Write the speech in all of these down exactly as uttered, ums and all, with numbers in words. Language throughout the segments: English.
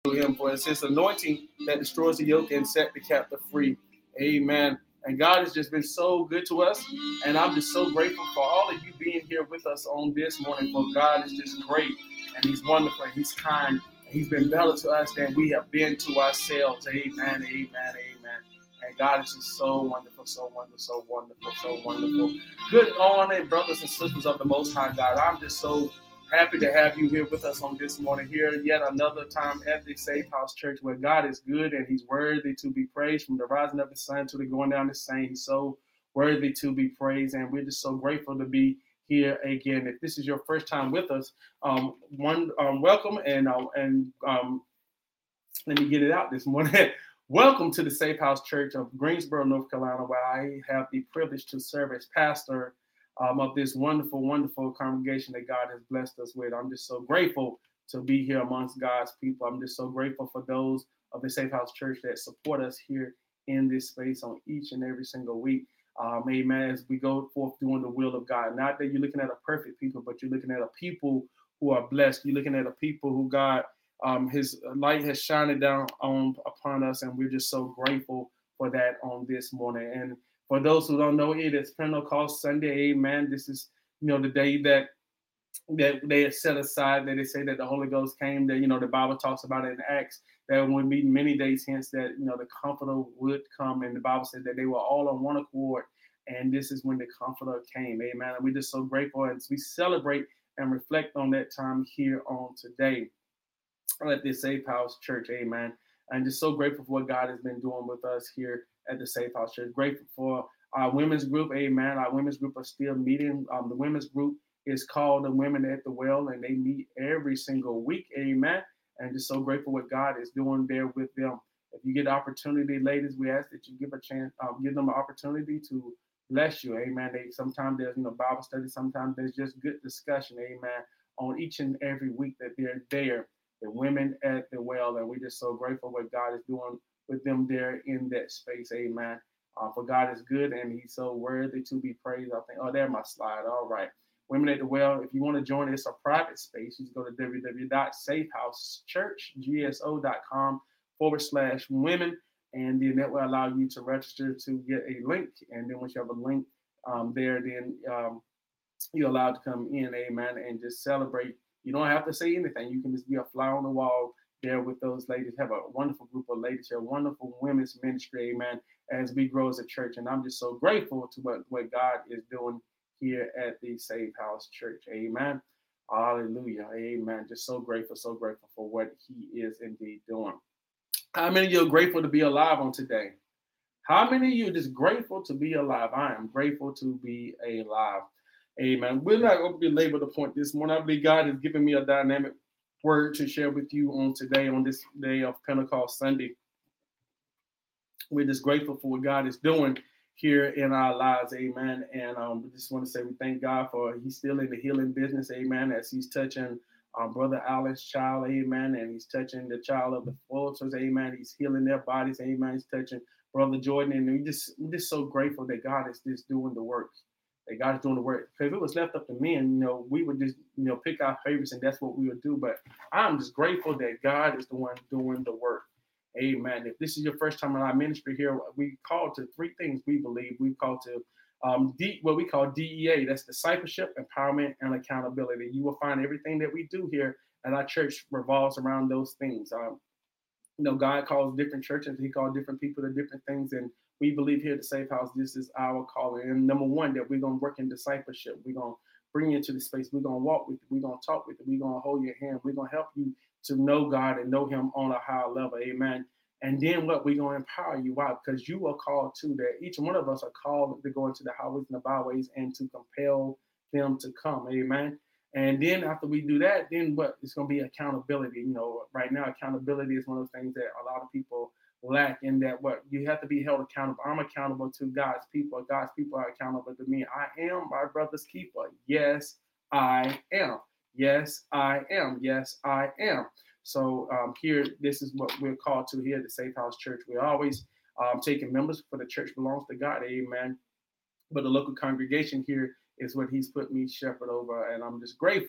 him, for it's his anointing that destroys the yoke and set the captive free. Amen. And God has just been so good to us. And I'm just so grateful for all of you being here with us on this morning. For God is just great and he's wonderful and he's kind. And he's been better to us than we have been to ourselves. Amen, amen, amen. And God is just so wonderful, so wonderful, so wonderful, so wonderful. Good morning, brothers and sisters of the Most High God. I'm just so happy to have you here with us on this morning, here yet another time at the Safe House Church, where God is good and he's worthy to be praised from the rising of the sun to the going down the same. He's so worthy to be praised, and we're just so grateful to be here again. If this is your first time with us, um, one um, welcome, and uh, and um, let me get it out this morning. Welcome to the Safe House Church of Greensboro, North Carolina, where I have the privilege to serve as pastor Um, of this wonderful, wonderful congregation that God has blessed us with. I'm just so grateful to be here amongst God's people. I'm just so grateful for those of the Safe House Church that support us here in this space on each and every single week. Um, amen. As we go forth doing the will of God. Not that you're looking at a perfect people, but you're looking at a people who are blessed. You're looking at a people who God, um, his light has shined down on upon us, and we're just so grateful for that on this morning. And for those who don't know, it is Pentecost Sunday. Amen. This is, you know, the day that that they had set aside, that they say that the Holy Ghost came, that, you know, the Bible talks about it in Acts, that when we meet many days hence, that, you know, the Comforter would come. And the Bible said that they were all on one accord. And this is when the Comforter came. Amen. And we're just so grateful as we celebrate and reflect on that time here on today at the Safe House Church. Amen. I'm just so grateful for what God has been doing with us here at the Safe House Church. Grateful for our women's group. Amen. Our women's group are still meeting. Um, the women's group is called the Women at the Well, and they meet every single week. Amen. And just so grateful what God is doing there with them. If you get the opportunity, ladies, we ask that you give a chance, um, give them an opportunity to bless you. Amen. They sometimes there's, you know, Bible study. Sometimes there's just good discussion. Amen. On each and every week that they're there. The Women at the Well, and we're just so grateful what God is doing with them there in that space. Amen. Uh, for God is good and he's so worthy to be praised. I think, oh, there's my slide. All right. Women at the Well, if you want to join, it's a private space. You just go to www.safehousechurchgso.com forward slash women. And then that will allow you to register to get a link. And then once you have a link um, there, then um, you're allowed to come in. Amen. And just celebrate. You don't have to say anything. You can just be a fly on the wall there with those ladies. Have a wonderful group of ladies here, wonderful women's ministry, amen, as we grow as a church. And I'm just so grateful to what, what God is doing here at the Safe House Church. Amen. Hallelujah. Amen. Just so grateful, so grateful for what he is indeed doing. How many of you are grateful to be alive on today? How many of you are just grateful to be alive? I am grateful to be alive. Amen. We're not going to belabor the point this morning. I believe God has given me a dynamic word to share with you on today, on this day of Pentecost Sunday. We're just grateful for what God is doing here in our lives. Amen. And um, we just want to say we thank God for he's still in the healing business. Amen. As he's touching um, Brother Allen's child. Amen. And he's touching the child of the Fulters. Amen. He's healing their bodies. Amen. He's touching Brother Jordan. And we just, we're just so grateful that God is just doing the work. That God is doing the work. Because if it was left up to men, you know, we would just, you know, pick our favorites and that's what we would do. But I'm just grateful that God is the one doing the work. Amen. If this is your first time in our ministry here, we call to three things we believe. We call to um, D, what we call D E A. That's discipleship, empowerment, and accountability. You will find everything that we do here at our church revolves around those things. Um, you know, God calls different churches. He calls different people to different things. And we believe here at the Safe House, this is our calling. And number one, that we're going to work in discipleship. We're going to bring you into the space. We're going to walk with you. We're going to talk with you. We're going to hold your hand. We're going to help you to know God and know him on a higher level. Amen. And then what? We're going to empower you. Why? Because you are called to that. Each one of us are called to go into the highways and the byways and to compel them to come. Amen. And then after we do that, then what? It's going to be accountability. You know, right now, accountability is one of those things that a lot of people lack in that what you have to be held accountable. I'm accountable to God's people. God's people are accountable to me. I am my brother's keeper. Yes, I am. Yes, I am. Yes, I am. So um, here, this is what we're called to here at the Safe House Church. We're always um, taking members, for the church belongs to God. Amen. But the local congregation here is what he's put me shepherd over. And I'm just grateful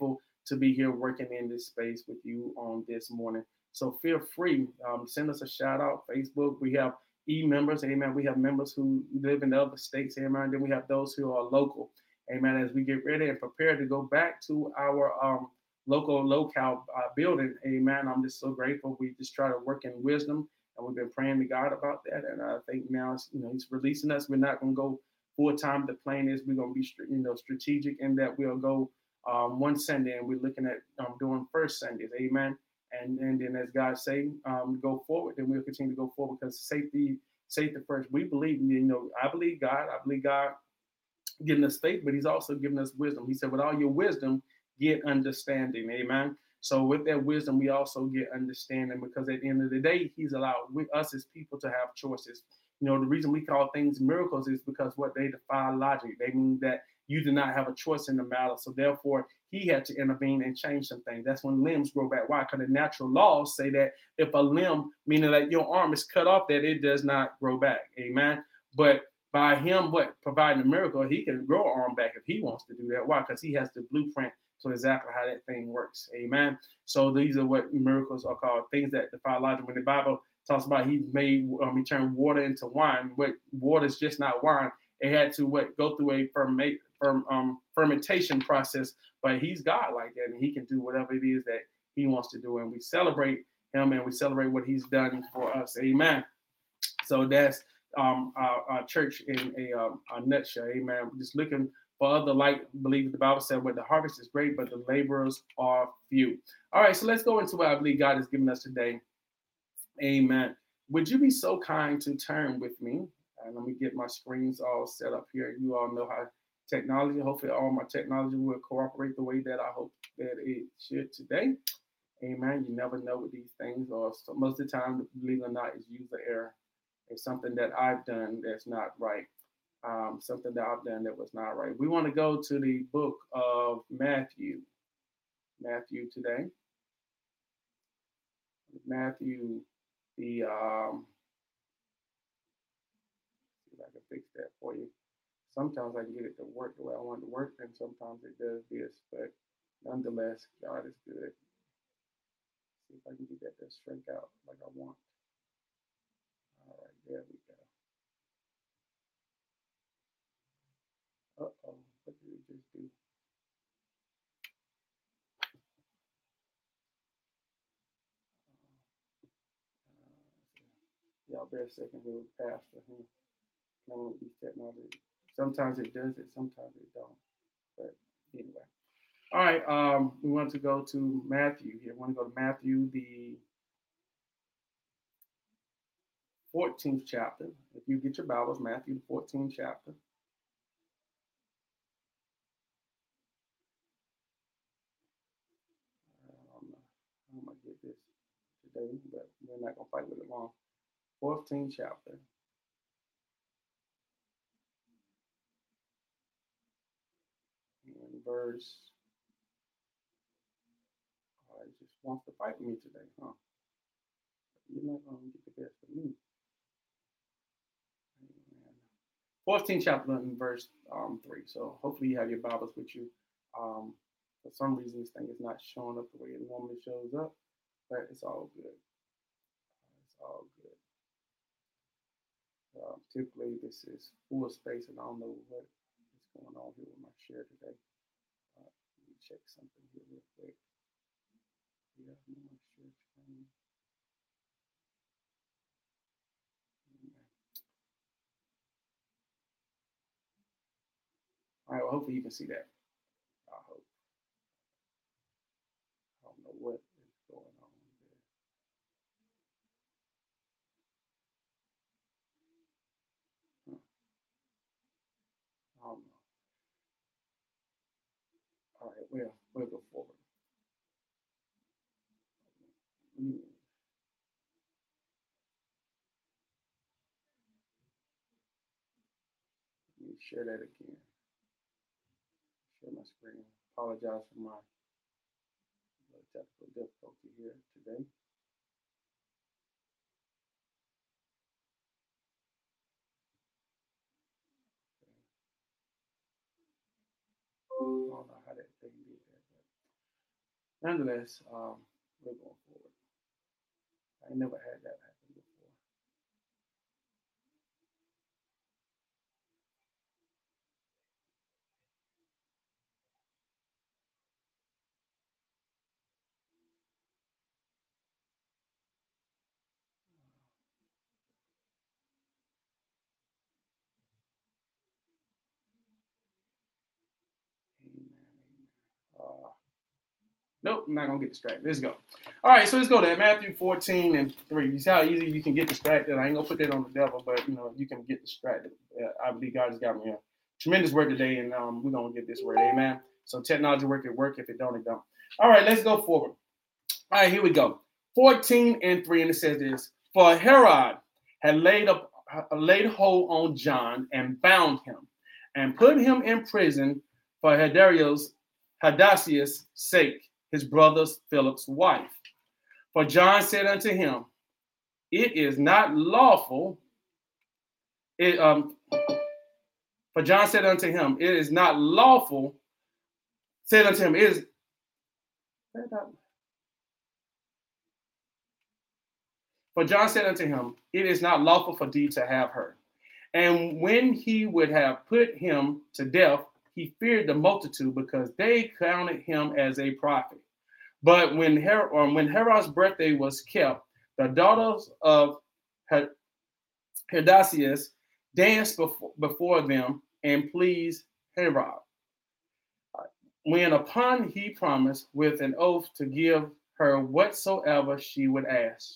to be here working in this space with you on this morning. So feel free, um, send us a shout out. Facebook, we have e members, amen. We have members who live in other states, amen. Then we have those who are local, amen. As we get ready and prepare to go back to our um, local locale uh, building, amen. I'm just so grateful. We just try to work in wisdom, and we've been praying to God about that. And I think now, it's, you know, He's releasing us. We're not going to go full time. The plan is we're going to be, you know, strategic in that we'll go um, one Sunday, and we're looking at um, doing first Sundays, amen. And, and then as God say, um, go forward, then we'll continue to go forward because safety, safety first. We believe, you know, I believe God. I believe God giving us faith, but He's also giving us wisdom. He said, with all your wisdom, get understanding. Amen. So with that wisdom, we also get understanding because at the end of the day, He's allowed we, us as people to have choices. You know, the reason we call things miracles is because what they defy logic. They mean that you do not have a choice in the matter. So therefore, He had to intervene and change some things. That's when limbs grow back. Why? Because the natural laws say that if a limb, meaning that your arm is cut off, that it does not grow back. Amen. But by Him, what providing a miracle, He can grow an arm back if He wants to do that. Why? Because He has the blueprint to exactly how that thing works. Amen. So these are what miracles are called, things that defy logic. When the Bible talks about He made, um, He turned water into wine, what water is just not wine. It had to what go through a ferment, ferm, um, fermentation process, but He's God like that, and He can do whatever it is that He wants to do. And we celebrate Him, and we celebrate what He's done for us. Amen. So that's um, our, our church in a, um, a nutshell. Amen. We're just looking for other light believers. The Bible said, well, the harvest is great, but the laborers are few. All right, so let's go into what I believe God has given us today. Amen. Would you be so kind to turn with me? And let me get my screens all set up here. You all know how technology, hopefully all my technology will cooperate the way that I hope that it should today. Amen. You never know with these things, or so most of the time, believe it or not, is user error. It's something that I've done that's not right. Um, something that I've done that was not right. We want to go to the book of Matthew. Matthew today. Matthew, the um, see if I can fix that for you. Sometimes I can get it to work the way I want it to work, and sometimes it does this. But nonetheless, God is good. See if I can get that to shrink out like I want. All right, there we go. Uh oh, what did it just do? Y'all bear a second here with Pastor. Hmm. Playing with these technology. Sometimes it does it, sometimes it don't. But anyway. All right. Um, we want to go to Matthew here. We want to go to Matthew, the fourteenth chapter. If you get your Bibles, Matthew, the fourteenth chapter. Um, I'm going to get this today, but we're not going to fight with it long. fourteenth chapter. And verse. Oh, it just wants to fight with me today, huh? You're not going to get the best of me. fourteenth chapter in verse um, three. So hopefully you have your Bibles with you. Um, for some reason, this thing is not showing up the way it normally shows up, but it's all good. It's all good. Uh, typically, this is full space, and I don't know what is going on here with my share today. Uh, let me check something here real quick. Yeah, my share screen. All right, well, hopefully you can see that. I hope. I don't know what is going on there. Huh. I don't know. All right, well, we'll go forward. Let me, let me share that again. Share my screen. Apologize for my technical difficulty here today. I don't know how that thing did that. nonetheless, um, we're going forward. I never had that happen before. Amen. Uh, nope, I'm not gonna get distracted. Let's go. All right, so let's go there. Matthew fourteen and three. You see how easy you can get distracted. I ain't gonna put that on the devil, but you know you can get distracted. Uh, I believe God has got me a tremendous work today, and um, we're gonna get this word. Amen. So technology work, it work. If it don't, it don't. All right, let's go forward. All right, here we go. fourteen and three, and it says this: For Herod had laid up laid hold on John and bound him, and put him in prison for Herodias Hadasius' sake, his brother Philip's wife. For John said unto him, It is not lawful. It, um, for John said unto him, It is not lawful. Said unto him, It is. For John said unto him, It is not lawful for thee to have her. And when he would have put him to death, he feared the multitude because they counted him as a prophet. But when, Her- or when Herod's birthday was kept, the daughters of Her- Herodias danced before, before them and pleased Herod. When upon he promised with an oath to give her whatsoever she would ask.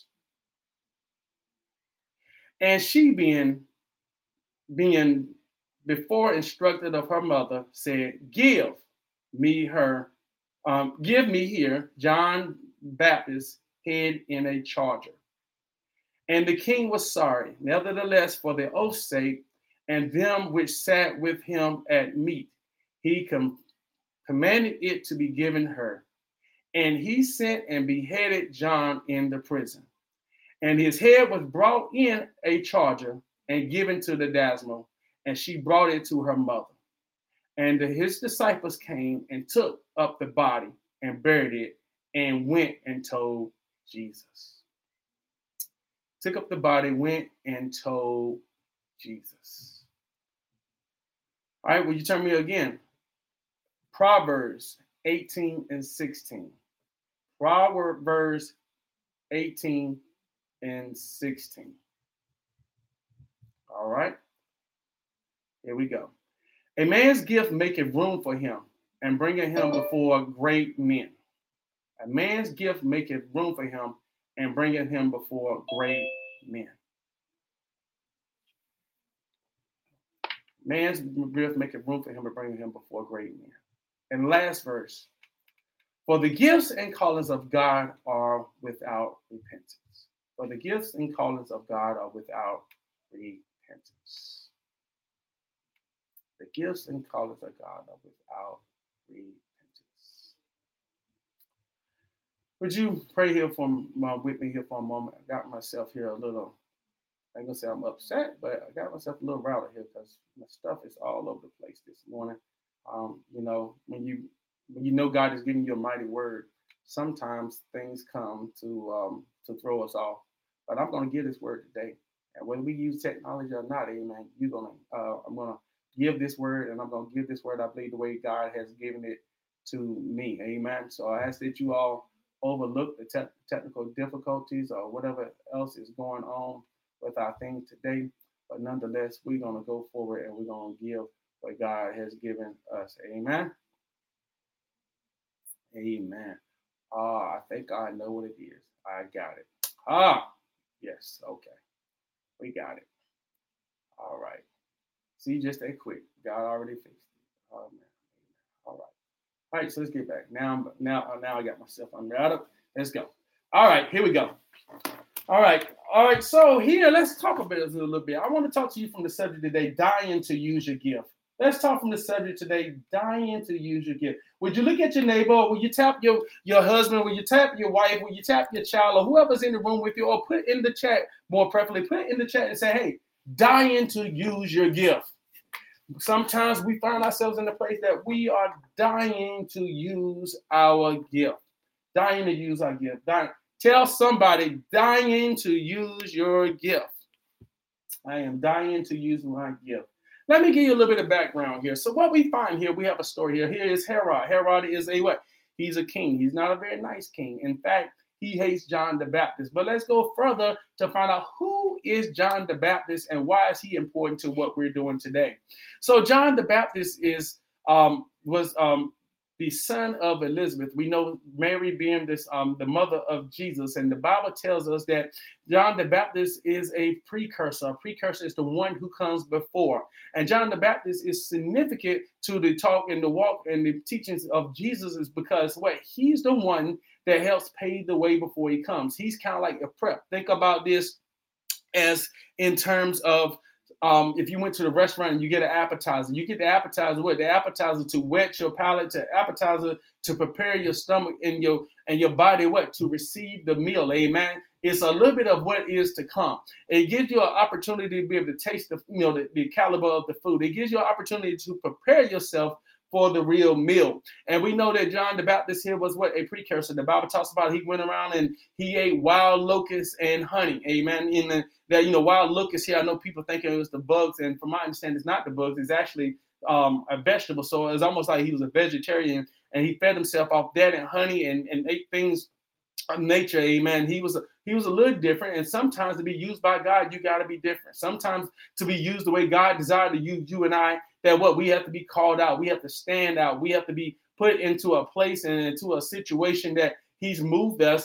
And she being being before instructed of her mother, said, Give me her, um, give me here John Baptist's head in a charger. And the king was sorry, nevertheless, for the oath's sake, and them which sat with him at meat, he com- commanded it to be given her. And he sent and beheaded John in the prison. And his head was brought in a charger and given to the dazzler, and she brought it to her mother. And his disciples came and took up the body and buried it and went and told Jesus. Took up the body, went and told Jesus. All right, will you turn me again? Proverbs eighteen and sixteen. Proverbs eighteen and sixteen. All right, here we go. A man's gift maketh room for him, and bringeth him before great men. A man's gift maketh room for him, and bringeth him before great men. Man's gift maketh room for him, and bringeth him before great men. And last verse. For the gifts and callings of God are without repentance. For the gifts and callings of God are without repentance. The gifts and callings of God are without repentance. Would you pray here for uh, with me here for a moment? I got myself here a little, I ain't gonna say I'm upset, but I got myself a little riled here because my stuff is all over the place this morning. Um, you know, when you when you know God is giving you a mighty word, sometimes things come to um, to throw us off. But I'm gonna give this word today, and whether we use technology or not, amen. You're gonna, uh, I'm gonna give this word, and I'm gonna give this word, I believe, the way God has given it to me, amen. So I ask that you all overlook the te- technical difficulties or whatever else is going on with our thing today. But nonetheless, we're going to go forward and we're going to give what God has given us. Amen. Amen. Ah, I think I know what it is. I got it. Ah, yes. Okay. We got it. All right. See, just that quick. God already fixed it. Oh, man. All right. All right, so let's get back. Now, now, now I got myself unrouted. Let's go. All right, here we go. All right, all right. So here, let's talk about this a little bit. I want to talk to you from the subject today: dying to use your gift. Let's talk from the subject today: dying to use your gift. Would you look at your neighbor? Will you tap your your husband? Will you tap your wife? Will you tap your child or whoever's in the room with you? Or put in the chat, more preferably, put in the chat and say, "Hey, dying to use your gift." Sometimes we find ourselves in a place that we are dying to use our gift. Dying to use our gift. Dying. Tell somebody, dying to use your gift. I am dying to use my gift. Let me give you a little bit of background here. So what we find here, we have a story here. Here is Herod. Herod is a what? He's a king. He's not a very nice king. In fact, he hates John the Baptist. But let's go further to find out who is John the Baptist and why is he important to what we're doing today. So John the Baptist is um, was um, the son of Elizabeth. We know Mary being this um, the mother of Jesus, and the Bible tells us that John the Baptist is a precursor. A precursor is the one who comes before, and John the Baptist is significant to the talk and the walk and the teachings of Jesus, is because what he's the one that helps pave the way before he comes. He's kind of like a prep. Think about this as in terms of Um, if you went to the restaurant and you get an appetizer, you get the appetizer what? The appetizer to wet your palate, to appetizer to prepare your stomach and your and your body what? To receive the meal. Amen. It's a little bit of what is to come. It gives you an opportunity to be able to taste the you know the, the caliber of the food. It gives you an opportunity to prepare yourself for the real meal. And we know that John the Baptist here was what? A precursor. The Bible talks about he went around and he ate wild locusts and honey. Amen. In the that, you know, wild locusts here, I know people thinking it was the bugs. And from my understanding, it's not the bugs. It's actually um, a vegetable. So it's almost like he was a vegetarian and he fed himself off that and honey and, and ate things of nature. Amen. He was a, he was a little different. And sometimes to be used by God, you got to be different. Sometimes to be used the way God desired to use you and I, that what we have to be called out. We have to stand out. We have to be put into a place and into a situation that he's moved us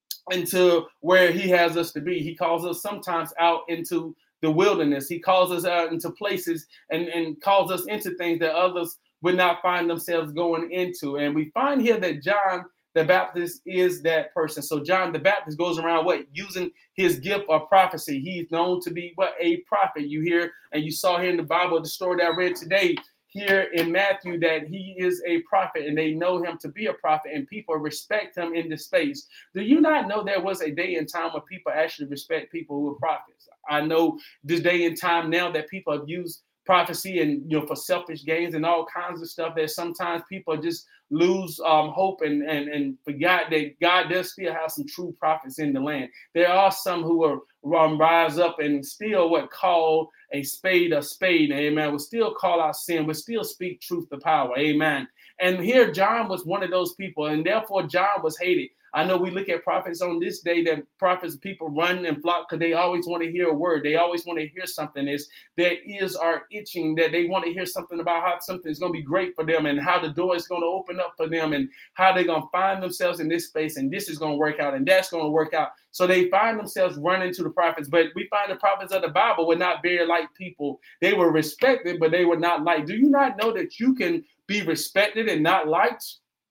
into where he has us to be. He calls us sometimes out into the wilderness. He calls us out into places and, and calls us into things that others would not find themselves going into. And we find here that John the Baptist is that person. So John the Baptist goes around what? Using his gift of prophecy. He's known to be what? A prophet. You hear and you saw here in the Bible, the story that I read today, here in Matthew, that he is a prophet and they know him to be a prophet and people respect him in this space. Do you not know there was a day and time when people actually respect people who are prophets? I know this day and time now that people have used prophecy and, you know, for selfish gains and all kinds of stuff that sometimes people just lose um, hope and, and, and forgot that God does still have some true prophets in the land. There are some who will um, rise up and still what call a spade a spade. Amen. Will still call out sin. Will still speak truth to power. Amen. And here John was one of those people, and therefore John was hated. I know we look at prophets on this day that prophets, people run and flock because they always want to hear a word. They always want to hear something. It's, their ears are itching that they want to hear something about how something is going to be great for them and how the door is going to open up for them and how they're going to find themselves in this space and this is going to work out and that's going to work out. So they find themselves running to the prophets. But we find the prophets of the Bible were not very liked people. They were respected, but they were not liked. Do you not know that you can be respected and not liked?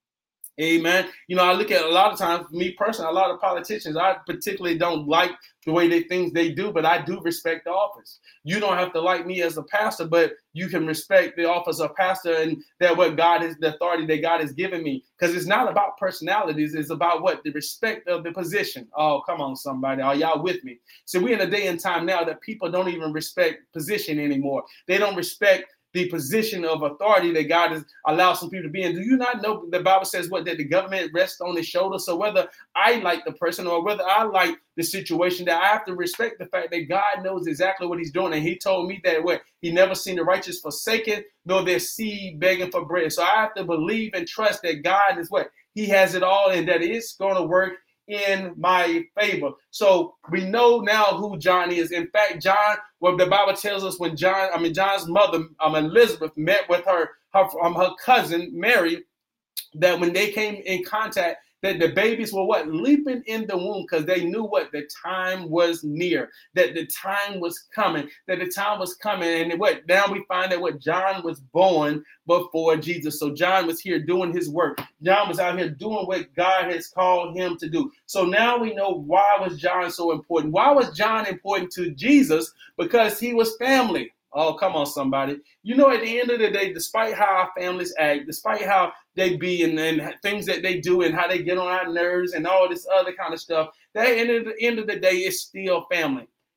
Amen. You know, I look at a lot of times, me personally, a lot of politicians, I particularly don't like the way they things they do, but I do respect the office. You don't have to like me as a pastor, but you can respect the office of pastor and that what God is, the authority that God has given me. Because it's not about personalities. It's about what? The respect of the position. Oh, come on, somebody. Are y'all with me? So we're in a day and time now that people don't even respect position anymore. They don't respect the position of authority that God has allowed some people to be in. Do you not know the Bible says what? That the government rests on his shoulder. So whether I like the person or whether I like the situation, that I have to respect the fact that God knows exactly what he's doing. And he told me that what? He never seen the righteous forsaken, nor their seed begging for bread. So I have to believe and trust that God is what? He has it all and that it's going to work in my favor. So we know now who John is. In fact, John, what the Bible tells us when John, I mean, John's mother, um, Elizabeth, met with her, her, um, her cousin, Mary, that when they came in contact, that the babies were what? Leaping in the womb because they knew what? The time was near, that the time was coming, that the time was coming. And what? Now we find that what? John was born before Jesus. So John was here doing his work. John was out here doing what God has called him to do. So now we know why was John so important. Why was John important to Jesus? Because he was family. Oh, come on, somebody. You know, at the end of the day, despite how our families act, despite how they be and, and things that they do and how they get on our nerves and all this other kind of stuff, that at the end of the day, it's still family.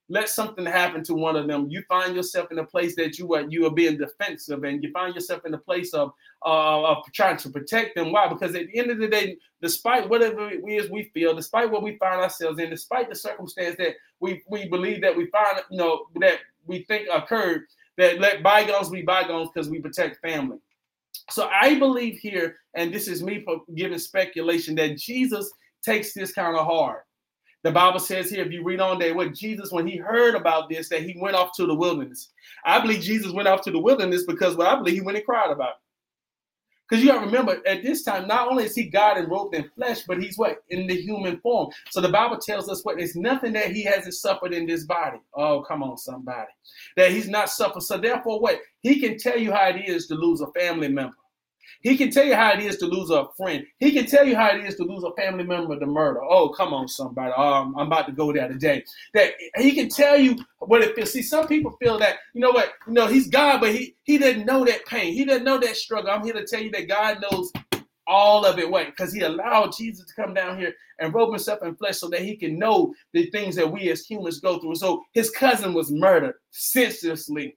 let something happen to one of them, you find yourself in a place that you are you are being defensive, and you find yourself in a place of uh, of trying to protect them. Why? Because at the end of the day, despite whatever it is we feel, despite what we find ourselves in, despite the circumstance that we we believe that we find, you know, that we think occurred, that let bygones be bygones because we protect family. So I believe here, and this is me giving speculation, that Jesus takes this kind of hard. The Bible says here, if you read on there, what Jesus, when he heard about this, that he went off to the wilderness. I believe Jesus went off to the wilderness because, well, I believe he went and cried about it. Because you got to remember, at this time, not only is he God enrobed in flesh, but he's what? In the human form. So the Bible tells us what? There's nothing that he hasn't suffered in this body. Oh, come on, somebody. That he's not suffered. So therefore, what? He can tell you how it is to lose a family member. He can tell you how it is to lose a friend. He can tell you how it is to lose a family member to murder. Oh, come on, somebody. Um, I'm about to go there today. That he can tell you what it feels. See, some people feel that, you know what, you know, he's God, but he he didn't know that pain. He didn't know that struggle. I'm here to tell you that God knows all of it. Wait, because he allowed Jesus to come down here and robe himself in flesh so that he can know the things that we as humans go through. So his cousin was murdered senselessly.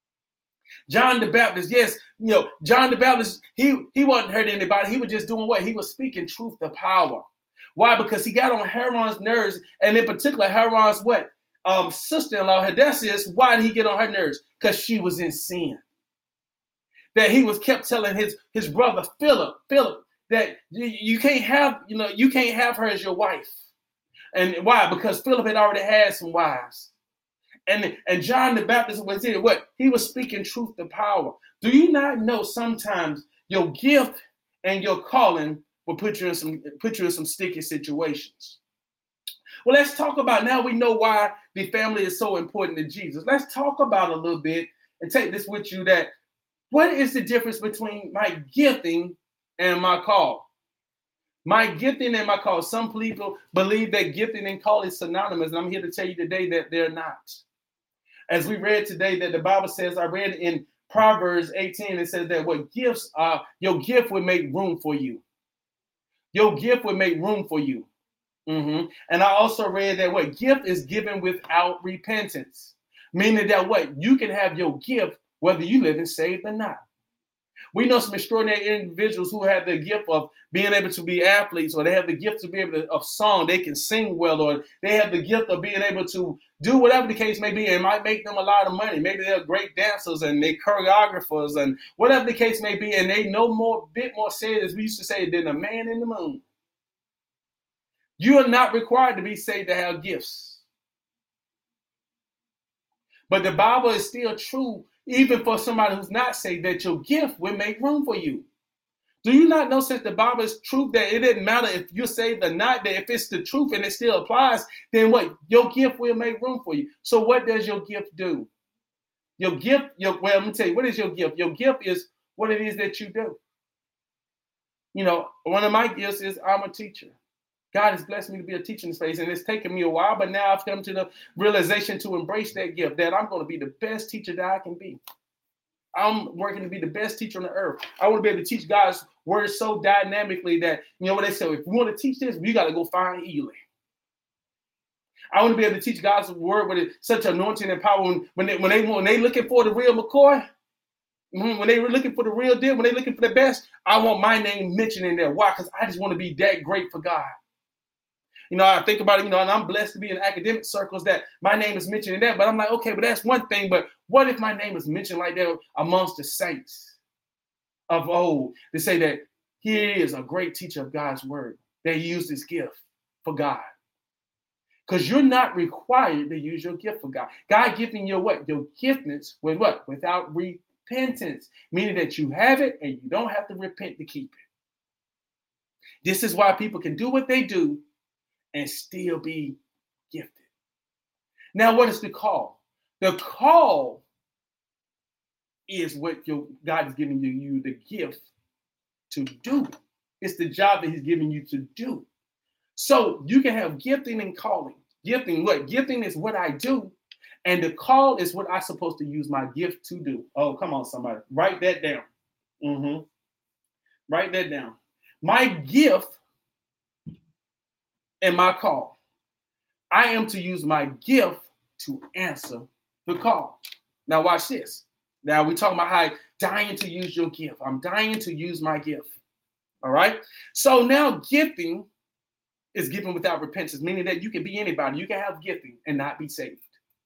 John the Baptist, yes, you know, John the Baptist, he, he wasn't hurting anybody. He was just doing what? He was speaking truth to power. Why? Because he got on Herod's nerves, and in particular, Herod's what? Um, sister-in-law, Herodias. Why did he get on her nerves? Because she was in sin. That he was kept telling his, his brother, Philip, Philip, that you, you can't have, you know, you can't have her as your wife. And why? Because Philip had already had some wives. And, and John the Baptist was here. What? He was speaking truth to power. Do you not know sometimes your gift and your calling will put you in some put you in some sticky situations? Well, let's talk about, now we know why the family is so important to Jesus. Let's talk about a little bit and take this with you, that what is the difference between my gifting and my call? My gifting and my call. Some people believe that gifting and call is synonymous, and I'm here to tell you today that they're not. As we read today, that the Bible says, I read in Proverbs eighteen, it says that what gifts are, your gift will make room for you. Your gift will make room for you. Mm-hmm. And I also read that what gift is given without repentance, meaning that what you can have your gift whether you live and saved or not. We know some extraordinary individuals who have the gift of being able to be athletes, or they have the gift to be able to, of song, they can sing well, or they have the gift of being able to do whatever the case may be. It might make them a lot of money. Maybe they're great dancers and they're choreographers and whatever the case may be. And they know more, bit more said, as we used to say, than a man in the moon. You are not required to be saved to have gifts. But the Bible is still true, even for somebody who's not saved, that your gift will make room for you. Do you not know, since the Bible is truth, that it doesn't matter if you're saved or not, that if it's the truth and it still applies, then what? Your gift will make room for you. So what does your gift do? Your gift, your, well, let me tell you, what is your gift? Your gift is what it is that you do. You know, one of my gifts is I'm a teacher. God has blessed me to be a teaching space, and it's taken me a while, but now I've come to the realization to embrace that gift, that I'm going to be the best teacher that I can be. I'm working to be the best teacher on the earth. I want to be able to teach God's word so dynamically that, you know what they say, if you want to teach this, you got to go find Eli. I want to be able to teach God's word with such anointing and power. When, when, they, when, they, when they looking for the real McCoy, when they were looking for the real deal, when they looking for the best, I want my name mentioned in there. Why? Because I just want to be that great for God. You know, I think about it, you know, and I'm blessed to be in academic circles that my name is mentioned in that. But I'm like, okay, but that's one thing. But what if my name is mentioned like that amongst the saints of old, to say that he is a great teacher of God's word, that he used his gift for God? Because you're not required to use your gift for God. God giving you what? Your giftedness with what? Without repentance, meaning that you have it and you don't have to repent to keep it. This is why people can do what they do and still be gifted. Now, what is the call? The call is what your God is giving you, you the gift to do. It's the job that he's giving you to do. So you can have gifting and calling. Gifting, what? Gifting is what I do, and the call is what I'm supposed to use my gift to do. Oh, come on, somebody. Write that down. Mm-hmm. Write that down. My gift and my call. I am to use my gift to answer the call. Now watch this. Now we're talking about how I'm dying to use your gift. I'm dying to use my gift. All right. So now gifting is giving without repentance, meaning that you can be anybody. You can have gifting and not be saved.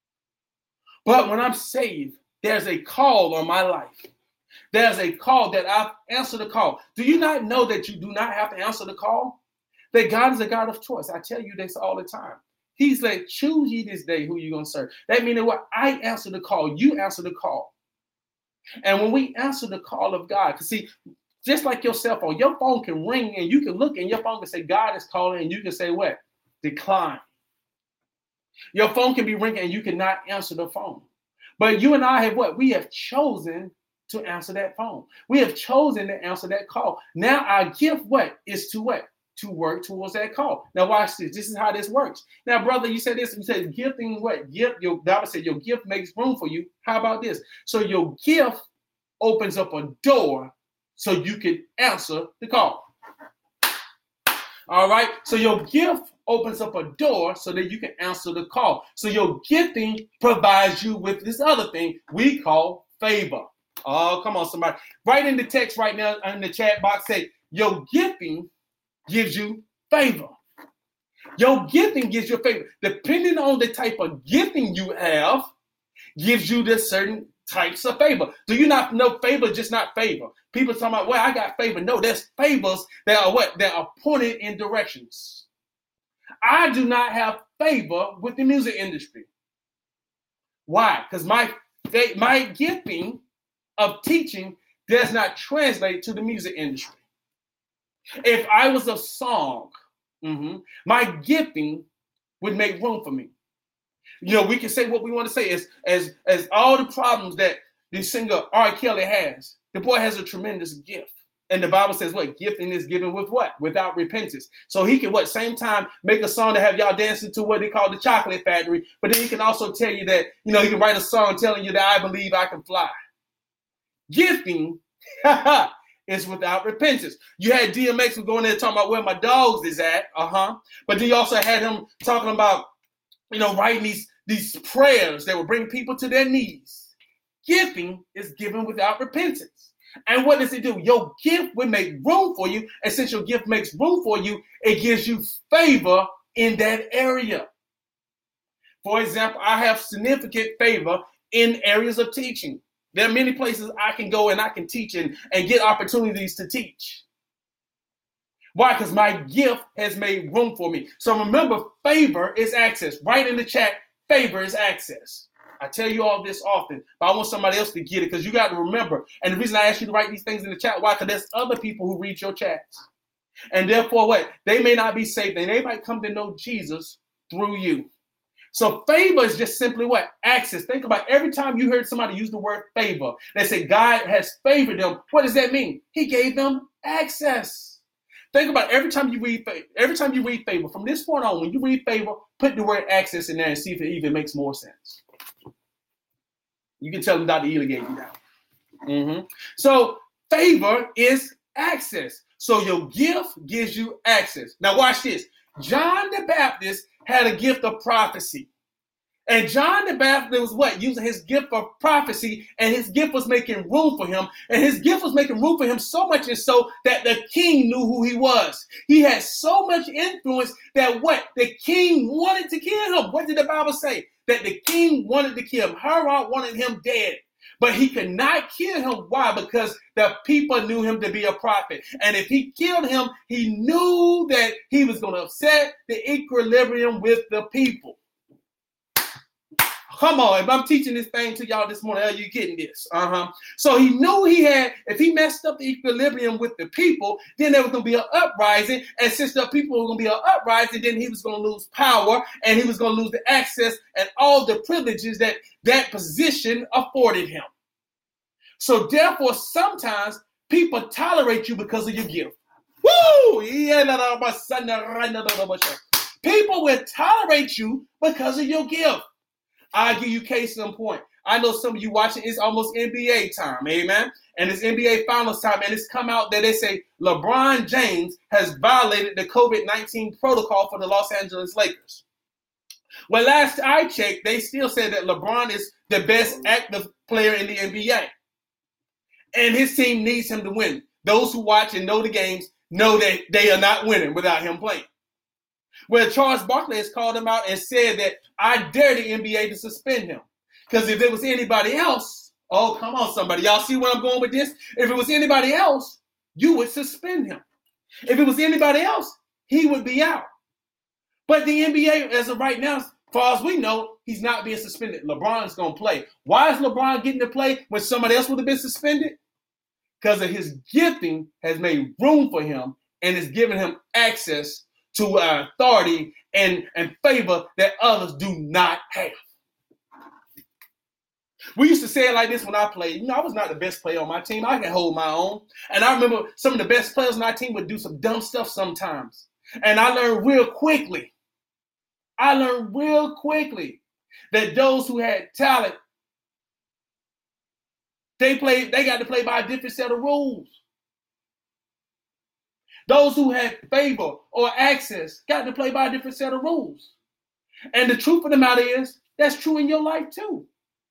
But when I'm saved, there's a call on my life. There's a call that I've answered the call. Do you not know that you do not have to answer the call? That God is a God of choice. I tell you this all the time. He's like, choose ye this day who you're going to serve. That means what? I answer the call. You answer the call. And when we answer the call of God, because see, just like your cell phone, your phone can ring and you can look and your phone can say, God is calling, and you can say what? Decline. Your phone can be ringing and you cannot answer the phone. But you and I have what? We have chosen to answer that phone. We have chosen to answer that call. Now our gift what? Is to what? To work towards that call. Now watch this. This is how this works. Now, brother, you said this. You said gifting what? Gift. Your Bible said your gift makes room for you. How about this? So your gift opens up a door so you can answer the call. All right. So your gift opens up a door so that you can answer the call. So your gifting provides you with this other thing we call favor. Oh, come on, somebody. Write in the text right now in the chat box, say your gifting gives you favor. Your gifting gives you favor. Depending on the type of gifting you have, gives you the certain types of favor. Do you not know favor is just not favor? People talking about, well, I got favor. No, there's favors that are what? That are pointed in directions. I do not have favor with the music industry. Why? Because my, my gifting of teaching does not translate to the music industry. If I was a song, mm-hmm, my gifting would make room for me. You know, we can say what we want to say as, as, as all the problems that the singer R. Kelly has. The boy has a tremendous gift. And the Bible says what? Gifting is given with what? Without repentance. So he can what? Same time make a song to have y'all dancing to what they call the Chocolate Factory. But then he can also tell you that, you know, he can write a song telling you that I believe I can fly. Gifting is without repentance. You had D M X going there talking about where my dogs is at. Uh-huh. But then you also had him talking about, you know, writing these, these prayers that will bring people to their knees. Gifting is given without repentance. And what does it do? Your gift will make room for you. And since your gift makes room for you, it gives you favor in that area. For example, I have significant favor in areas of teaching. There are many places I can go and I can teach and, and get opportunities to teach. Why? Because my gift has made room for me. So remember, favor is access. Write in the chat, favor is access. I tell you all this often, but I want somebody else to get it because you got to remember. And the reason I ask you to write these things in the chat, why? Because there's other people who read your chats. And therefore what? They may not be saved and they might come to know Jesus through you. So favor is just simply what? Access. Think about every time you heard somebody use the word favor, they say God has favored them. What does that mean? He gave them access. Think about every time you read favor, every time you read favor, from this point on, when you read favor, put the word access in there and see if it even makes more sense. You can tell them Doctor Ely gave you that. Mm-hmm. So favor is access. So your gift gives you access. Now watch this. John the Baptist had a gift of prophecy. And John the Baptist was what? Using his gift of prophecy, and his gift was making room for him. And his gift was making room for him so much and so that the king knew who he was. He had so much influence that what? The king wanted to kill him. What did the Bible say? That the king wanted to kill him. Herod wanted him dead. But he could not kill him. Why? Because the people knew him to be a prophet. And if he killed him, he knew that he was going to upset the equilibrium with the people. Come on, if I'm teaching this thing to y'all this morning, are you getting this? Uh-huh. So he knew he had, if he messed up the equilibrium with the people, then there was going to be an uprising. And since the people were going to be an uprising, then he was going to lose power and he was going to lose the access and all the privileges that that position afforded him. So therefore, sometimes people tolerate you because of your gift. Woo! People will tolerate you because of your gift. I'll give you case in point. I know some of you watching, it's almost N B A time, amen? And it's N B A Finals time, and it's come out that they say LeBron James has violated the COVID nineteen protocol for the Los Angeles Lakers. Well, last I checked, they still said that LeBron is the best active player in the N B A. And his team needs him to win. Those who watch and know the games know that they are not winning without him playing. Well, Charles Barkley has called him out and said that I dare the N B A to suspend him. Because if it was anybody else, oh, come on, somebody. Y'all see where I'm going with this? If it was anybody else, you would suspend him. If it was anybody else, he would be out. But the N B A, as of right now, as far as we know, he's not being suspended. LeBron's going to play. Why is LeBron getting to play when somebody else would have been suspended? Because of his gifting has made room for him and has given him access to uh, authority and, and favor that others do not have. We used to say it like this when I played. You know, I was not the best player on my team. I can hold my own. And I remember some of the best players on our team would do some dumb stuff sometimes. And I learned real quickly. I learned real quickly that those who had talent, they played, they got to play by a different set of rules. Those who had favor or access got to play by a different set of rules. And the truth of the matter is, that's true in your life too.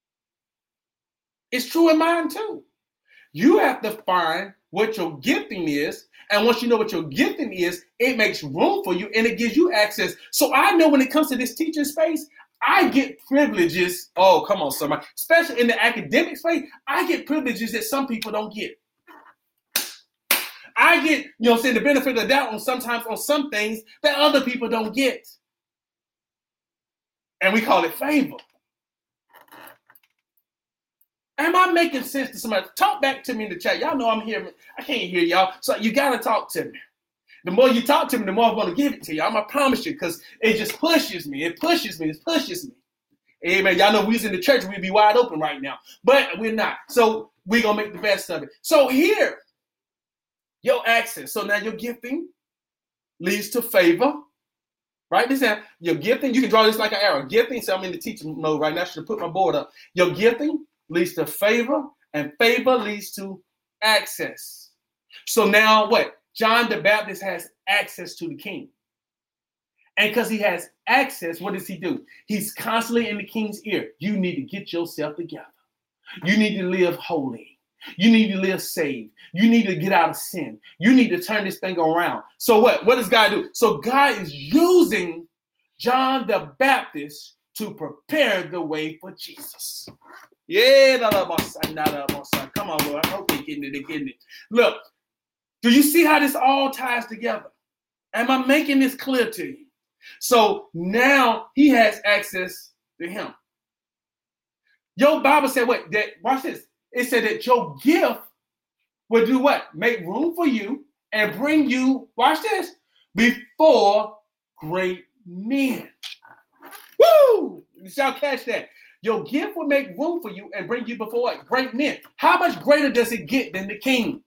It's true in mine too. You have to find what your gifting is. And once you know what your gifting is, it makes room for you and it gives you access. So I know when it comes to this teaching space, I get privileges. Oh, come on, somebody. Especially in the academic space, I get privileges that some people don't get. I get, you know, saying the benefit of the doubt on sometimes on some things that other people don't get. And we call it favor. Am I making sense to somebody? Talk back to me in the chat. Y'all know I'm here. I can't hear y'all. So you got to talk to me. The more you talk to me, the more I'm going to give it to you. I'm going to promise you because it just pushes me. It pushes me. It pushes me. Amen. Y'all know we was in the church. We'd be wide open right now. But we're not. So we're going to make the best of it. So here, your access. So now your gifting leads to favor. Right? This is your gifting. You can draw this like an arrow. Gifting. So I'm in the teaching mode right now. I should have put my board up. Your gifting leads to favor, and favor leads to access. So now what? John the Baptist has access to the king. And because he has access, what does he do? He's constantly in the king's ear. You need to get yourself together. You need to live holy. You need to live saved. You need to get out of sin. You need to turn this thing around. So what? What does God do? So God is using John the Baptist to prepare the way for Jesus. Yeah, come on, Lord. I hope they're getting it. They're getting it. Look, do you see how this all ties together? Am I making this clear to you? So now he has access to him. Your Bible said what? That watch this. It said that your gift will do what? Make room for you and bring you, watch this, before great men. Woo! You shall catch that. Your gift will make room for you and bring you before what? Great men. How much greater does it get than the king?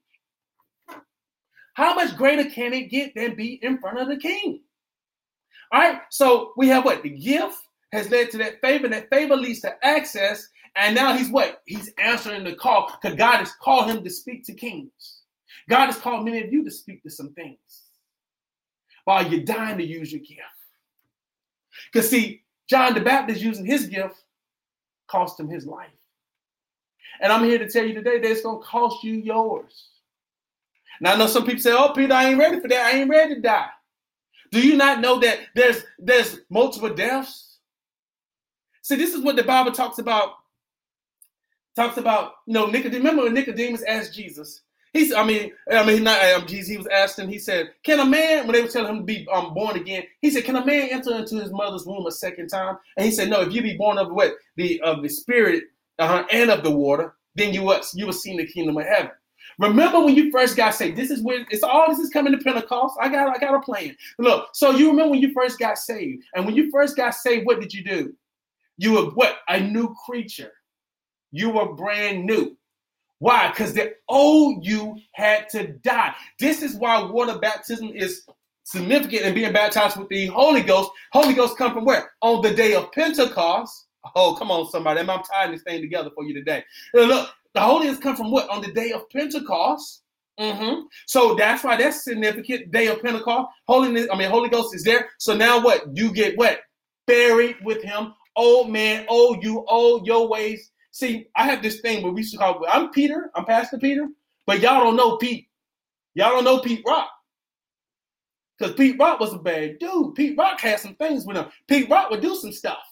How much greater can it get than be in front of the king? All right, so we have what? The gift has led to that favor. That favor leads to access. And now he's what? He's answering the call because God has called him to speak to kings. God has called many of you to speak to some things while you're dying to use your gift. Because see, John the Baptist using his gift cost him his life. And I'm here to tell you today that it's going to cost you yours. Now, I know some people say, oh, Peter, I ain't ready for that. I ain't ready to die. Do you not know that there's, there's multiple deaths? See, this is what the Bible talks about. Talks about, you know, Nicodemus. Remember when Nicodemus asked Jesus? He's, I mean, I mean, not um, Jesus. He was asking. He said, "Can a man?" When they were telling him to be um, born again, he said, "Can a man enter into his mother's womb a second time?" And he said, "No. If you be born of what the of the Spirit uh-huh, and of the water, then you what you will see the kingdom of heaven." Remember when you first got saved? This is when it's all this is coming to Pentecost. I got I got a plan. Look, so you remember when you first got saved, and when you first got saved, what did you do? You were what? A new creature. You were brand new. Why? Because the old you had to die. This is why water baptism is significant in being baptized with the Holy Ghost. Holy Ghost come from where? On the day of Pentecost. Oh, come on, somebody. I'm tying this thing together for you today. Look, the Holy Ghost come from what? On the day of Pentecost. Mm-hmm. So that's why that's significant. Day of Pentecost. Holiness, I mean, Holy Ghost is there. So now what? You get what? buried with him. Old man, oh, you old your ways. See, I have this thing where we used to call, I'm Peter, I'm Pastor Peter, but y'all don't know Pete. Y'all don't know Pete Rock. Because Pete Rock was a bad dude. Pete Rock had some things with him. Pete Rock would do some stuff.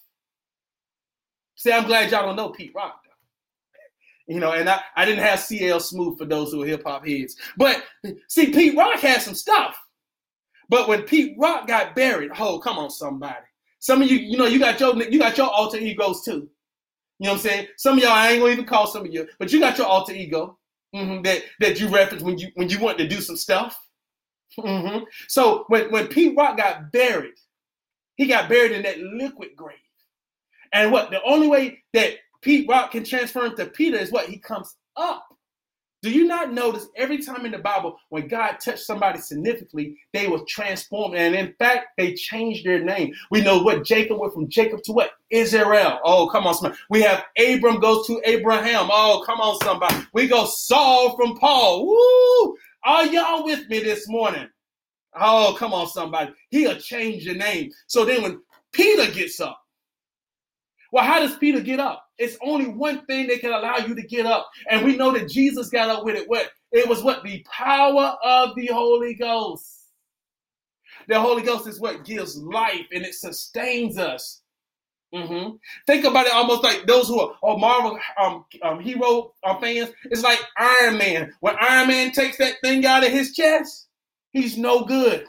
See, I'm glad y'all don't know Pete Rock, though. You know, and I, I didn't have C L Smooth for those who are hip-hop heads. But, see, Pete Rock had some stuff. But when Pete Rock got buried, oh, come on, somebody. Some of you, you know, you got your you got your alter egos too. You know what I'm saying? Some of y'all, I ain't gonna even call some of you, but you got your alter ego mm-hmm, that, that you reference when you when you want to do some stuff. Mm-hmm. So when, when Pete Rock got buried, he got buried in that liquid grave. And what the only way that Pete Rock can transfer him to Peter is what? He comes up. Do you not notice every time in the Bible when God touched somebody significantly, they were transformed. And in fact, they changed their name. We know what Jacob went from Jacob to what? Israel. Oh, come on, somebody. We have Abram goes to Abraham. Oh, come on, somebody. We go Saul from Paul. Woo! Are y'all with me this morning? Oh, come on, somebody. He'll change your name. So then when Peter gets up, well, how does Peter get up? It's only one thing that can allow you to get up. And we know that Jesus got up with it. What? It was what? The power of the Holy Ghost. The Holy Ghost is what gives life and it sustains us. Mm-hmm. Think about it almost like those who are, are Marvel um, um, hero um, fans. It's like Iron Man. When Iron Man takes that thing out of his chest, he's no good.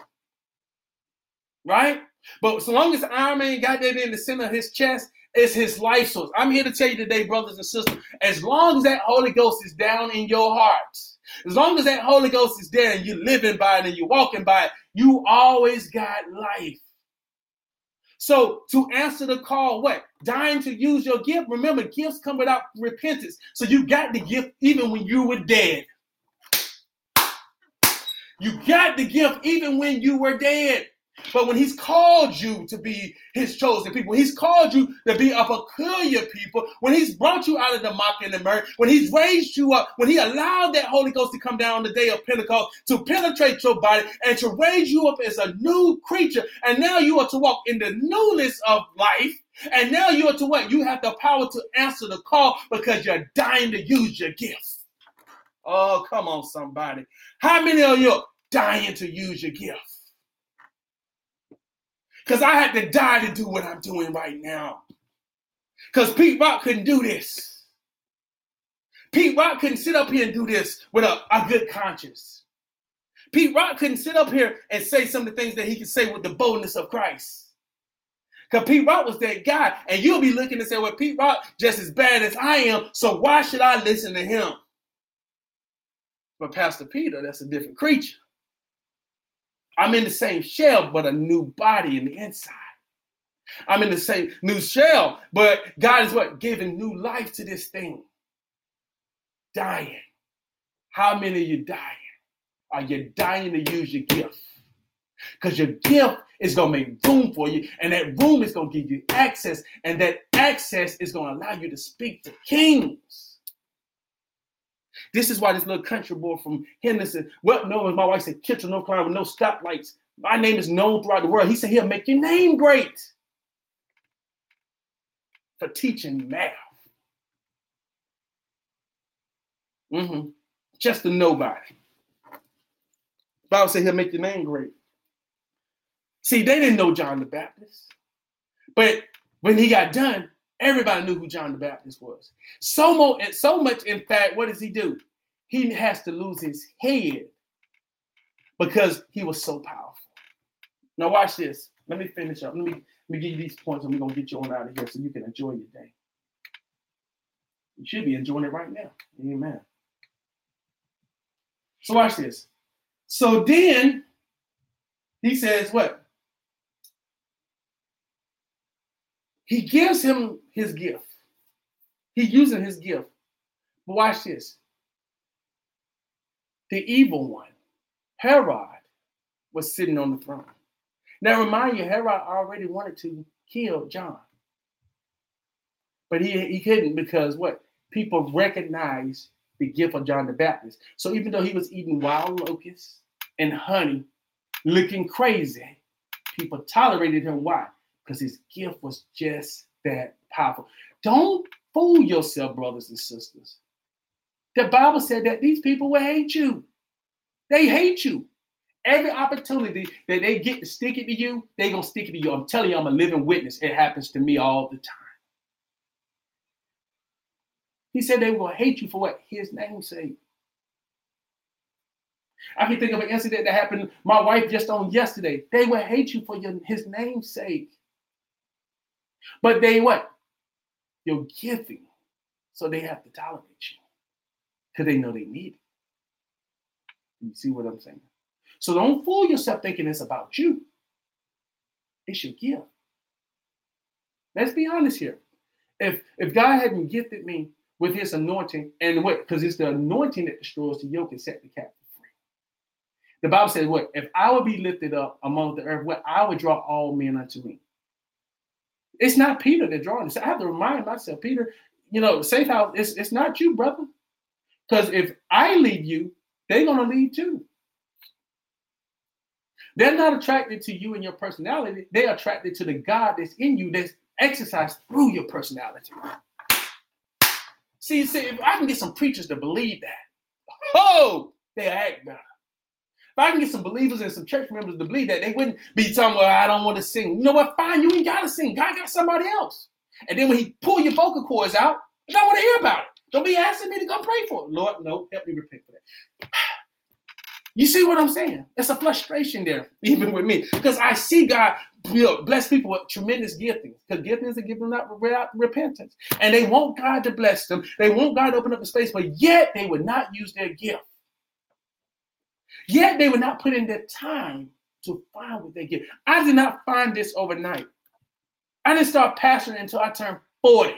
Right? But so long as Iron Man got that in the center of his chest, it's his life source. I'm here to tell you today, brothers and sisters, as long as that Holy Ghost is down in your heart, as long as that Holy Ghost is there and you're living by it and you're walking by it, you always got life. So to answer the call, what? Dying to use your gift. Remember, gifts come without repentance. So you got the gift even when you were dead. You got the gift even when you were dead. But when he's called you to be his chosen people, he's called you to be a peculiar people, when he's brought you out of the mock and the murder, when he's raised you up, when he allowed that Holy Ghost to come down on the day of Pentecost to penetrate your body and to raise you up as a new creature. And now you are to walk in the newness of life. And now you are to what? You have the power to answer the call because you're dying to use your gift. Oh, come on, somebody. How many of you are dying to use your gift? Because I had to die to do what I'm doing right now. Because Pete Rock couldn't do this. Pete Rock couldn't sit up here and do this with a, a good conscience. Pete Rock couldn't sit up here and say some of the things that he could say with the boldness of Christ. Because Pete Rock was that guy. And you'll be looking and say, well, Pete Rock just as bad as I am, so why should I listen to him? But Pastor Peter, that's a different creature. I'm in the same shell, but a new body in the inside. I'm in the same new shell, but God is what? Giving new life to this thing. Dying. How many of you dying? Are you dying to use your gift? Because your gift is going to make room for you, and that room is going to give you access, and that access is going to allow you to speak to kings. This is why this little country boy from Henderson, well, no, as my wife said, Kitchener, North Carolina, with no stoplights. My name is known throughout the world. He said he'll make your name great for teaching math. Mm-hmm. Just a nobody. The Bible said he'll make your name great. See, they didn't know John the Baptist. But when he got done, everybody knew who John the Baptist was. So, mo- and so much, in fact, what does he do? He has to lose his head because he was so powerful. Now watch this. Let me finish up. Let me, let me give you these points and we're going to get you on out of here so you can enjoy your day. You should be enjoying it right now. Amen. So watch this. So then he says what? He gives him his gift. He's using his gift. But watch this. The evil one, Herod, was sitting on the throne. Now remind you, Herod already wanted to kill John. But he, he couldn't because what? People recognized the gift of John the Baptist. So even though he was eating wild locusts and honey, looking crazy, people tolerated him. Why? because his gift was just that powerful. Don't fool yourself, brothers and sisters. The Bible said that these people will hate you. They hate you. Every opportunity that they get to stick it to you, they're going to stick it to you. I'm telling you, I'm a living witness. It happens to me all the time. He said they were going to hate you for what? His name's sake. I can think of an incident that happened to my wife just on yesterday. They will hate you for your, his name's sake. But they what? You're giving. So they have to tolerate you. Because they know they need it. You see what I'm saying? So don't fool yourself thinking it's about you. It's your gift. Let's be honest here. If if God hadn't gifted me with his anointing, and what? Because it's the anointing that destroys the yoke and set the captive free. The Bible says what? If I would be lifted up among the earth, what? I would draw all men unto me. It's not Peter that drawing this. I have to remind myself, Peter, you know, safe house, it's, it's not you, brother. Because if I leave you, they're going to leave too. They're not attracted to you and your personality. They're attracted to the God that's in you, that's exercised through your personality. See, see, if I can get some preachers to believe that, oh, they act better. If I can get some believers and some church members to believe that, they wouldn't be talking, well, I don't want to sing. You know what? Fine, you ain't got to sing. God got somebody else. And then when he pull your vocal cords out, I don't want to hear about it. Don't be asking me to go pray for it. Lord, no, help me repent for that. You see what I'm saying? It's a frustration there, even with me. Because I see God, you know, bless people with tremendous giftings. Because giftings are given out without repentance. And they want God to bless them. They want God to open up the space, but yet they would not use their gift. Yet they would not put in their time to find what they get. I did not find this overnight. I didn't start pastoring until I turned forty.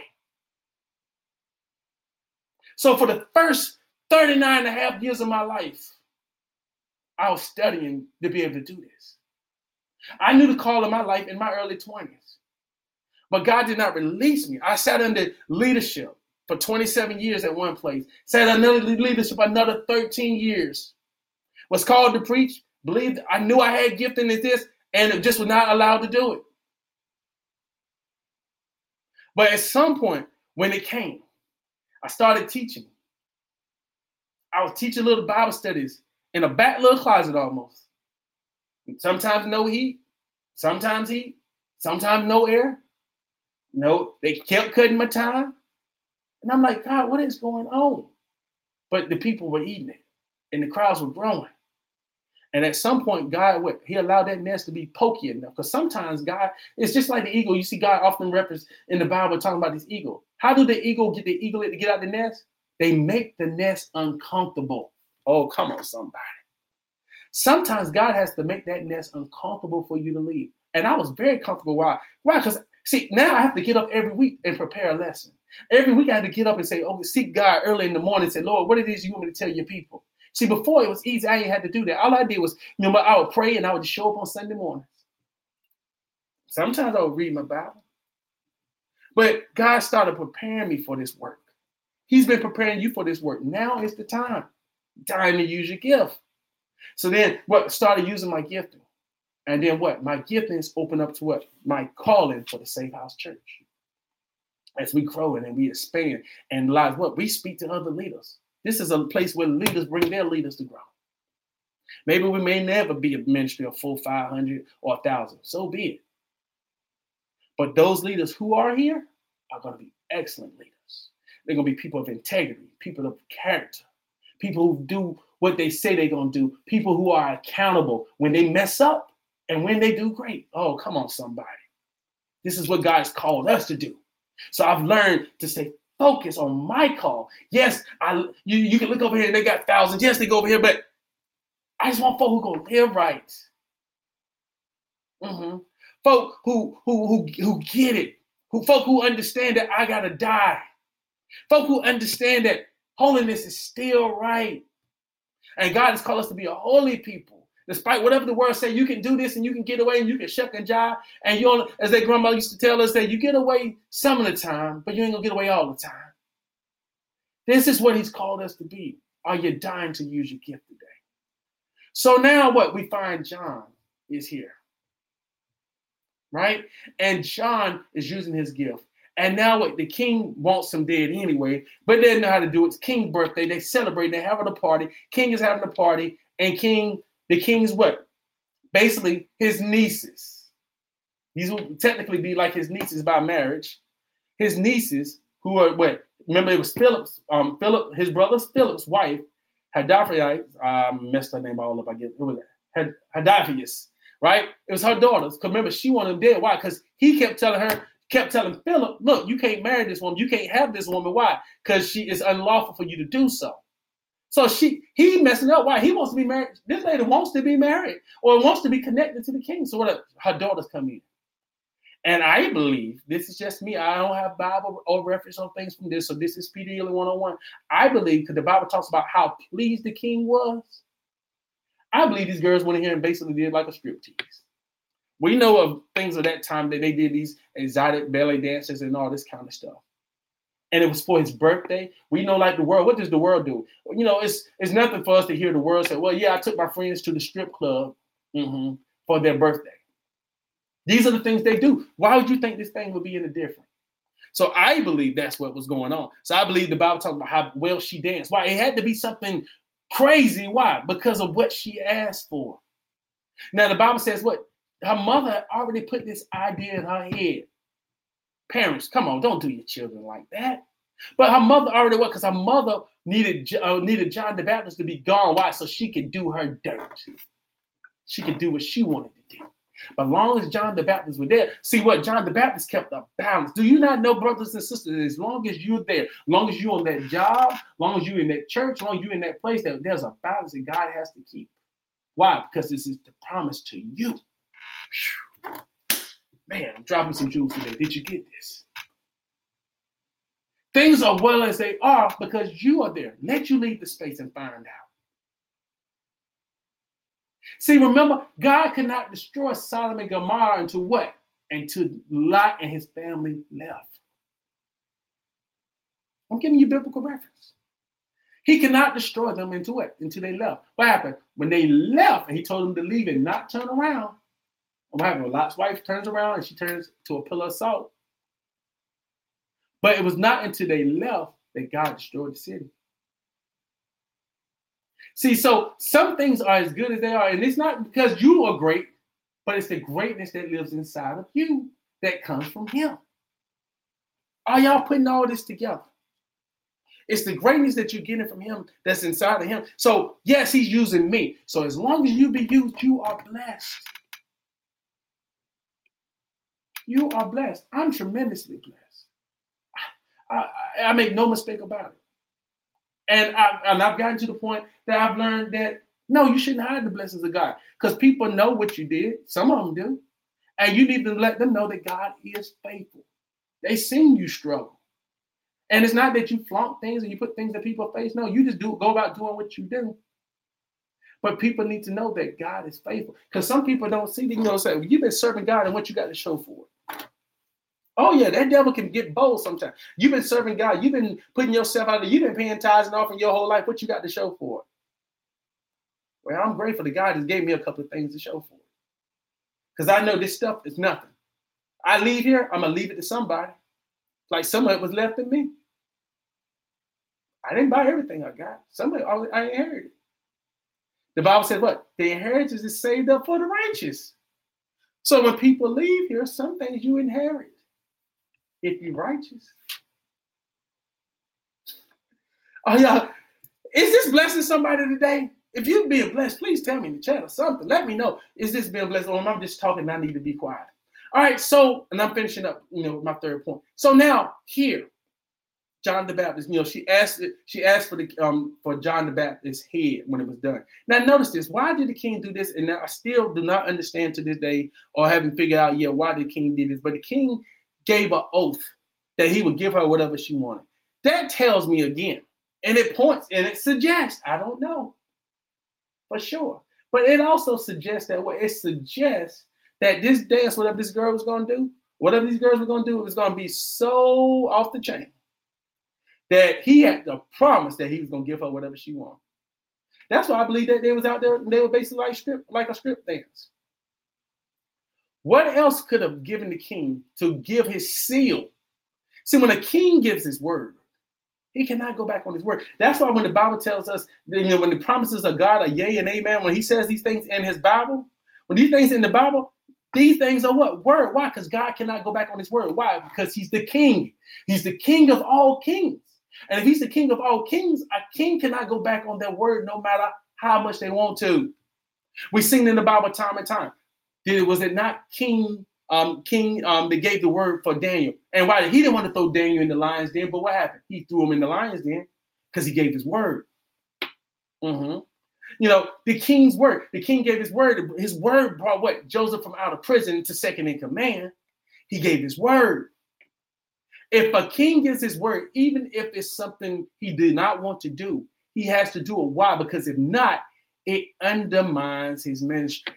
So for the first thirty-nine and a half years of my life, I was studying to be able to do this. I knew the call of my life in my early twenties. But God did not release me. I sat under leadership for twenty-seven years at one place. Sat under leadership another thirteen years. Was called to preach. Believed I knew I had gifting in this, and just was not allowed to do it. But at some point, when it came, I started teaching. I was teaching little Bible studies in a back little closet almost. Sometimes no heat, sometimes heat, sometimes no air. No, they kept cutting my time. And I'm like, God, what is going on? But the people were eating it, and the crowds were growing. And at some point, God, what, he allowed that nest to be pokey enough. Because sometimes God, it's just like the eagle. You see God often referenced in the Bible talking about this eagle. How do the eagle get the eaglet to get out the nest? They make the nest uncomfortable. Oh, come on, somebody. Sometimes God has to make that nest uncomfortable for you to leave. And I was very comfortable. Why? Why? Because, see, now I have to get up every week and prepare a lesson. Every week I had to get up and say, oh, seek God early in the morning and say, Lord, what it is you want me to tell your people? See, before it was easy. I ain't had to do that. All I did was, you know, I would pray and I would just show up on Sunday mornings. Sometimes I would read my Bible. But God started preparing me for this work. He's been preparing you for this work. Now is the time. Time to use your gift. So then what? Started using my gifting. And then what? My giftings open up to what? My calling for the Safe House Church. As we grow and we expand and lives, what? We speak to other leaders. This is a place where leaders bring their leaders to grow. Maybe we may never be a ministry of full five hundred or one thousand. So be it. But those leaders who are here are going to be excellent leaders. They're going to be people of integrity, people of character, people who do what they say they're going to do, people who are accountable when they mess up and when they do great. Oh, come on, somebody. This is what God's called us to do. So I've learned to stay focused on my call. Yes, I you, you can look over here and they got thousands. Yes, they go over here, but I just want folk who going to live right. Mm-hmm. Folk who, who, who, who get it. Who folk who understand that I got to die. Folk who understand that holiness is still right. And God has called us to be a holy people. Despite whatever the world say, you can do this and you can get away and you can shuck and jive. And you only, as their grandma used to tell us, that you get away some of the time, but you ain't gonna get away all the time. This is what he's called us to be. Are you dying to use your gift today? So now what? We find John is here. right? And John is using his gift. And now what? The king wants him dead anyway, but they didn't know how to do it. It's King's birthday. They celebrate. They're having a party. King is having a party. And King, the king's what? Basically, his nieces. These would technically be like his nieces by marriage. His nieces, who are what? Remember, it was Philip's, um, Philip, his brother's Philip's wife, Hadaphias, I um, messed her name all up, I guess. It was Hadaphias, right? It was her daughters. Because remember, she wanted him dead. Why? Because he kept telling her, kept telling Philip, look, you can't marry this woman. You can't have this woman. Why? Because she is unlawful for you to do so. So she, he messing up. Why? He wants to be married. This lady wants to be married or wants to be connected to the king. So what? Her daughters come in. And I believe, this is just me, I don't have Bible or reference on things from this, so this is P D Healing one oh one. I believe, because the Bible talks about how pleased the king was, I believe these girls went in here and basically did like a striptease. We know of things of that time that they did these exotic ballet dances and all this kind of stuff. And it was for his birthday. We know, like the world, what does the world do? You know, it's it's nothing for us to hear the world say, well, yeah, I took my friends to the strip club mm-hmm, for their birthday. These are the things they do. Why would you think this thing would be any different? So I believe that's what was going on. So I believe the Bible talks about how well she danced. Why? It had to be something crazy. Why? Because of what she asked for. Now the Bible says what? Her mother had already put this idea in her head. Parents, come on, don't do your children like that. But her mother already what? Because her mother needed, uh, needed John the Baptist to be gone. Why? So she could do her dirt. She could do what she wanted to do. But as long as John the Baptist was there, see what? John the Baptist kept a balance. Do you not know, brothers and sisters, as long as you're there, as long as you're on that job, as long as you're in that church, as long as you're in that place, that there's a balance that God has to keep. Why? Because this is the promise to you. Man, I'm dropping some jewels today. Did you get this? Things are well as they are because you are there. Let you leave the space and find out. See, remember, God could not destroy Sodom and Gomorrah until what? Until Lot and his family left. I'm giving you biblical reference. He cannot destroy them until what? Until they left. What happened? When they left and he told them to leave and not turn around, what happened? Lot's wife turns around and she turns to a pillar of salt. But it was not until they left that God destroyed the city. See, so some things are as good as they are, and it's not because you are great, but it's the greatness that lives inside of you that comes from him. Are y'all putting all this together? It's the greatness that you're getting from him that's inside of him. So, yes, he's using me. So as long as you be used, you are blessed. You are blessed. I'm tremendously blessed. I, I, I make no mistake about it. And, I, and I've gotten to the point that I've learned that, no, you shouldn't hide the blessings of God because people know what you did. Some of them do. And you need to let them know that God is faithful. They seen you struggle. And it's not that you flaunt things and you put things in people's face. No, you just do go about doing what you do. But people need to know that God is faithful. Because some people don't see, you know, say, well, you've been serving God and what you got to show for it. Oh, yeah, that devil can get bold sometimes. You've been serving God. You've been putting yourself out there. You've been paying tithes and offering your whole life. What you got to show for it? Well, I'm grateful that God just gave me a couple of things to show for it. Because I know this stuff is nothing. I leave here, I'm going to leave it to somebody. Like some of it was left in me. I didn't buy everything I got. Some of it I inherited. The Bible says what? The inheritance is saved up for the righteous. So when people leave here, some things you inherit. If you're righteous. Oh, yeah. Is this blessing somebody today? If you're being blessed, please tell me in the chat or something. Let me know. Is this being blessed? Or am I just talking and I need to be quiet? All right, so, and I'm finishing up, you know, my third point. So now, here, John the Baptist, you know, she asked it, she asked for the um for John the Baptist's head when it was done. Now, notice this. Why did the king do this? And now I still do not understand to this day or haven't figured out yet why the king did this. But the king gave an oath that he would give her whatever she wanted. That tells me again, and it points and it suggests, I don't know for sure, but it also suggests that what it suggests that this dance, whatever this girl was going to do, whatever these girls were going to do, it was going to be so off the chain that he had to promise that he was going to give her whatever she wanted. That's why I believe that they was out there and they were basically like strip, like a strip dance. What else could have given the king to give his seal? See, when a king gives his word, he cannot go back on his word. That's why when the Bible tells us, that, you know, when the promises of God are yea and amen, when he says these things in his Bible, when these things in the Bible, these things are what? Word. Why? Because God cannot go back on his word. Why? Because he's the king. He's the king of all kings. And if he's the king of all kings, a king cannot go back on their word no matter how much they want to. We sing in the Bible time and time. Did it, was it not King um, King um, that gave the word for Daniel? And why? He didn't want to throw Daniel in the lion's den, but what happened? He threw him in the lion's den because he gave his word. Mm-hmm. You know, the king's word. The king gave his word. His word brought what? Joseph from out of prison to second in command. He gave his word. If a king gives his word, even if it's something he did not want to do, he has to do it. Why? Because if not, it undermines his ministry.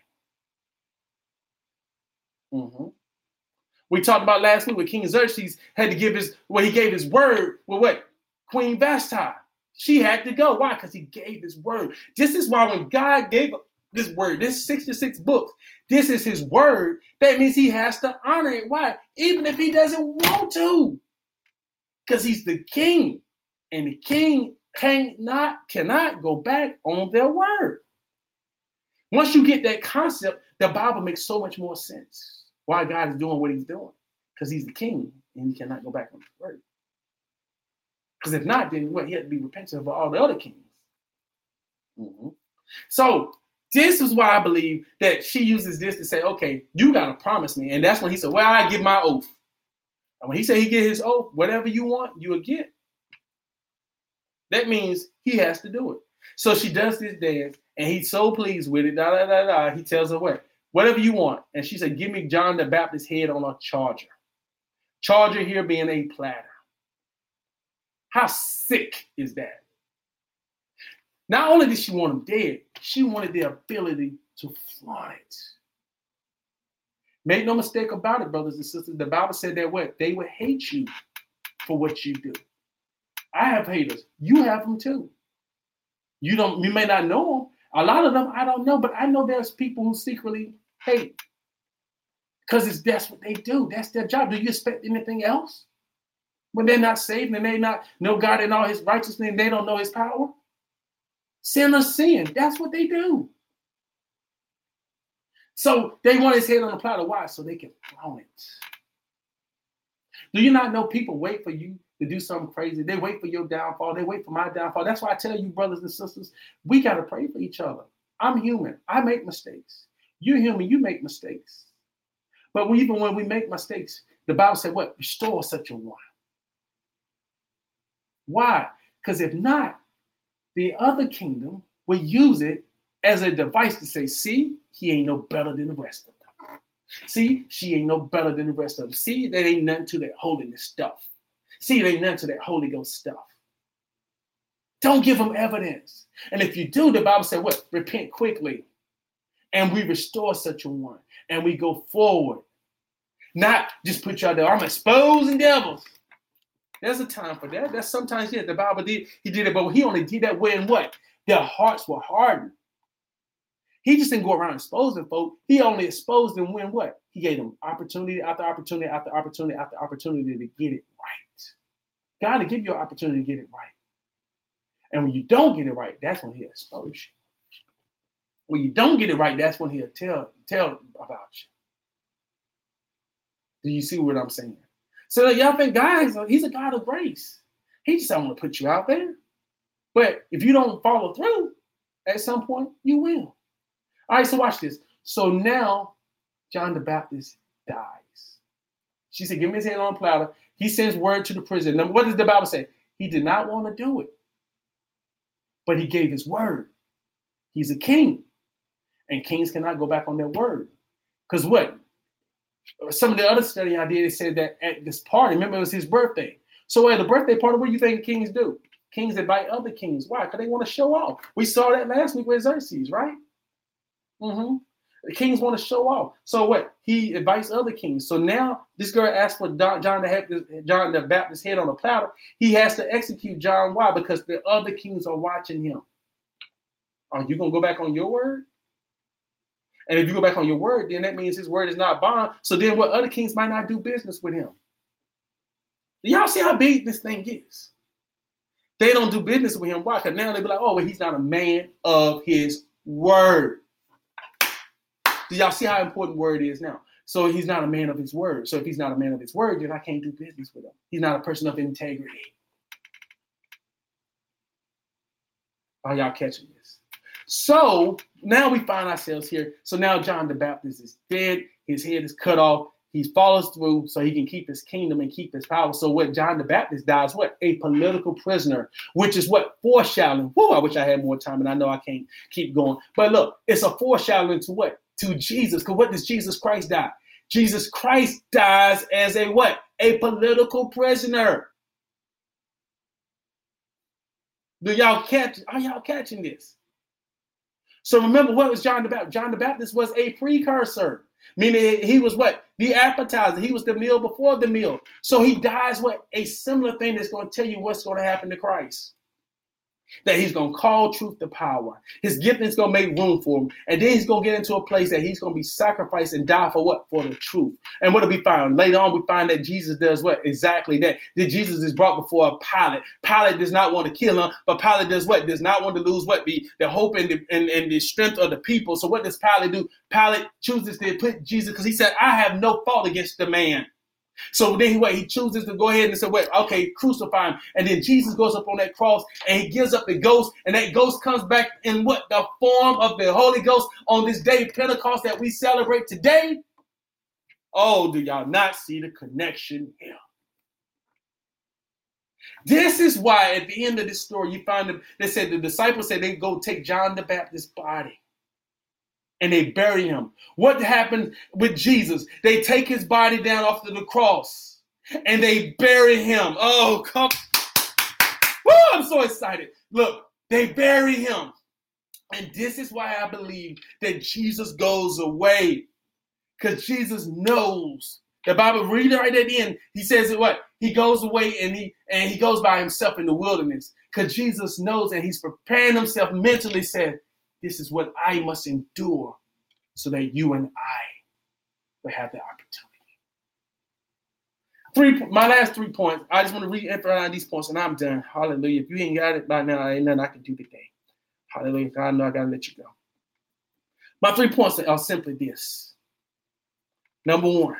Mm-hmm. We talked about last week with King Xerxes had to give his, well, he gave his word with what? Queen Vashti. She had to go. Why? Because he gave his word. This is why when God gave this word, this sixty-six books, this is his word. That means he has to honor it. Why? Even if he doesn't want to. Because he's the king. And the king cannot, cannot go back on their word. Once you get that concept, the Bible makes so much more sense. Why God is doing what he's doing. Because he's the king and he cannot go back on his word. Because if not, then what? He had to be repentant for all the other kings. Mm-hmm. So this is why I believe that she uses this to say, okay, you got to promise me. And that's when he said, well, I give my oath. And when he said he get his oath, whatever you want, you will get. That means he has to do it. So she does this dance, and he's so pleased with it. Da, da, da, da. He tells her what? Whatever you want. And she said, give me John the Baptist's head on a charger. Charger here being a platter. How sick is that? Not only did she want him dead, she wanted the ability to flaunt it. Make no mistake about it, brothers and sisters. The Bible said that what? They would hate you for what you do. I have haters. You have them too. You don't. You may not know them. A lot of them I don't know, but I know there's people who secretly hate because it's that's what they do. That's their job. Do you expect anything else? When they're not saved and they not know God in all his righteousness and they don't know his power? Sinners sin. That's what they do. So they want his head on the platter. Why? So they can flaunt it. Do you not know people wait for you to do something crazy? They wait for your downfall. They wait for my downfall. That's why I tell you, brothers and sisters, we got to pray for each other. I'm human. I make mistakes. You're human. You make mistakes. But we, even when we make mistakes, the Bible said what? Restore such a one. Why? Because if not, the other kingdom will use it as a device to say, see, he ain't no better than the rest of them. See, she ain't no better than the rest of them. See, there ain't nothing to that holiness stuff. See, there ain't nothing to that Holy Ghost stuff. Don't give them evidence. And if you do, the Bible said what? Repent quickly. And we restore such a one. And we go forward. Not just put you out there, I'm exposing devils. There's a time for that. That's sometimes, yeah, the Bible did, he did it, but he only did that when what? Their hearts were hardened. He just didn't go around exposing folk. He only exposed them when what? He gave them opportunity after opportunity after opportunity after opportunity to get it right. God will give you an opportunity to get it right. And when you don't get it right, that's when he'll expose you. When you don't get it right, that's when he'll tell, tell about you. Do you see what I'm saying? So y'all think God, he's a God of grace. He just don't want to put you out there. But if you don't follow through, at some point, you will. All right, so watch this. So now, John the Baptist dies. She said, give me his hand on a platter. He sends word to the prison. Now, what does the Bible say? He did not want to do it. But he gave his word. He's a king. And kings cannot go back on their word. Because what? Some of the other study I did said that at this party, remember it was his birthday. So at the birthday party, what do you think kings do? Kings invite other kings. Why? Because they want to show off. We saw that last week with Xerxes, right? Mm-hmm. The kings want to show off. So what? He invites other kings. So now this girl asked for John, John, the, John the Baptist's head on a platter. He has to execute John. Why? Because the other kings are watching him. Are you going to go back on your word? And if you go back on your word, then that means his word is not bond. So then what other kings might not do business with him? Y'all see how big this thing is? They don't do business with him. Why? Because now they be like, oh, well, he's not a man of his word. Do y'all see how important word is now? So he's not a man of his word. So if he's not a man of his word, then I can't do business with him. He's not a person of integrity. Are y'all catching this? So now we find ourselves here. So now John the Baptist is dead. His head is cut off. He follows through so he can keep his kingdom and keep his power. So what John the Baptist dies, what? A political prisoner, which is what? Foreshadowing. Whoa, I wish I had more time, and I know I can't keep going. But look, it's a foreshadowing to what? To Jesus. Because what does Jesus Christ die? Jesus Christ dies as a what? A political prisoner. Do y'all catch? Are y'all catching this? So remember, what was John the Baptist? John the Baptist was a precursor. Meaning he was what? The appetizer. He was the meal before the meal. So he dies what? A similar thing that's going to tell you what's going to happen to Christ. That he's going to call truth to power. His gift is going to make room for him. And then he's going to get into a place that he's going to be sacrificed and die for what? For the truth. And what do we find? Later on, we find that Jesus does what? Exactly that. That Jesus is brought before a Pilate. Pilate does not want to kill him, but Pilate does what? Does not want to lose what? The, the hope and the, and, and the strength of the people. So what does Pilate do? Pilate chooses to put Jesus because he said, I have no fault against the man. So then he, what, he chooses to go ahead and say, wait, okay, crucify him. And then Jesus goes up on that cross and he gives up the ghost. And that ghost comes back in what? The form of the Holy Ghost on this day, Pentecost, that we celebrate today. Oh, do y'all not see the connection here? This is why at the end of this story, you find them, they said the disciples said they go take John the Baptist's body. And they bury him. What happened with Jesus? They take his body down off of the cross and they bury him. Oh, come. Woo, I'm so excited. Look, they bury him. And this is why I believe that Jesus goes away. Because Jesus knows. The Bible, read it right at the end. He says it what? He goes away and he and he goes by himself in the wilderness. Because Jesus knows and he's preparing himself mentally, said, this is what I must endure so that you and I will have the opportunity. Three, my last three points. I just want to re-emphasize these points and I'm done. Hallelujah. If you ain't got it by now, ain't nothing I can do today. Hallelujah. God, I know I got to let you go. My three points are simply this. Number one,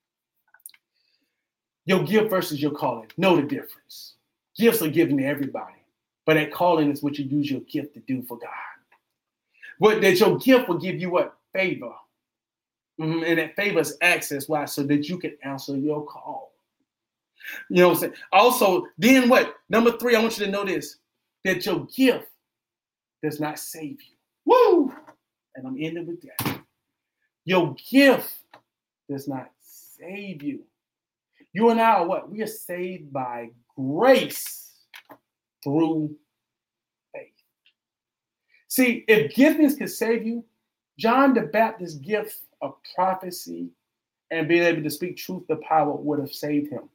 your gift versus your calling. Know the difference. Gifts are given to everybody, but that calling is what you use your gift to do for God. What that your gift will give you what? Favor. Mm-hmm. And that favor is access. Why? So that you can answer your call. You know what I'm saying? Also, then what? Number three, I want you to know this. That your gift does not save you. Woo! And I'm ending with that. Your gift does not save you. You and I are what? We are saved by grace through faith. See, if giftings could save you, John the Baptist's gift of prophecy and being able to speak truth to power would have saved him.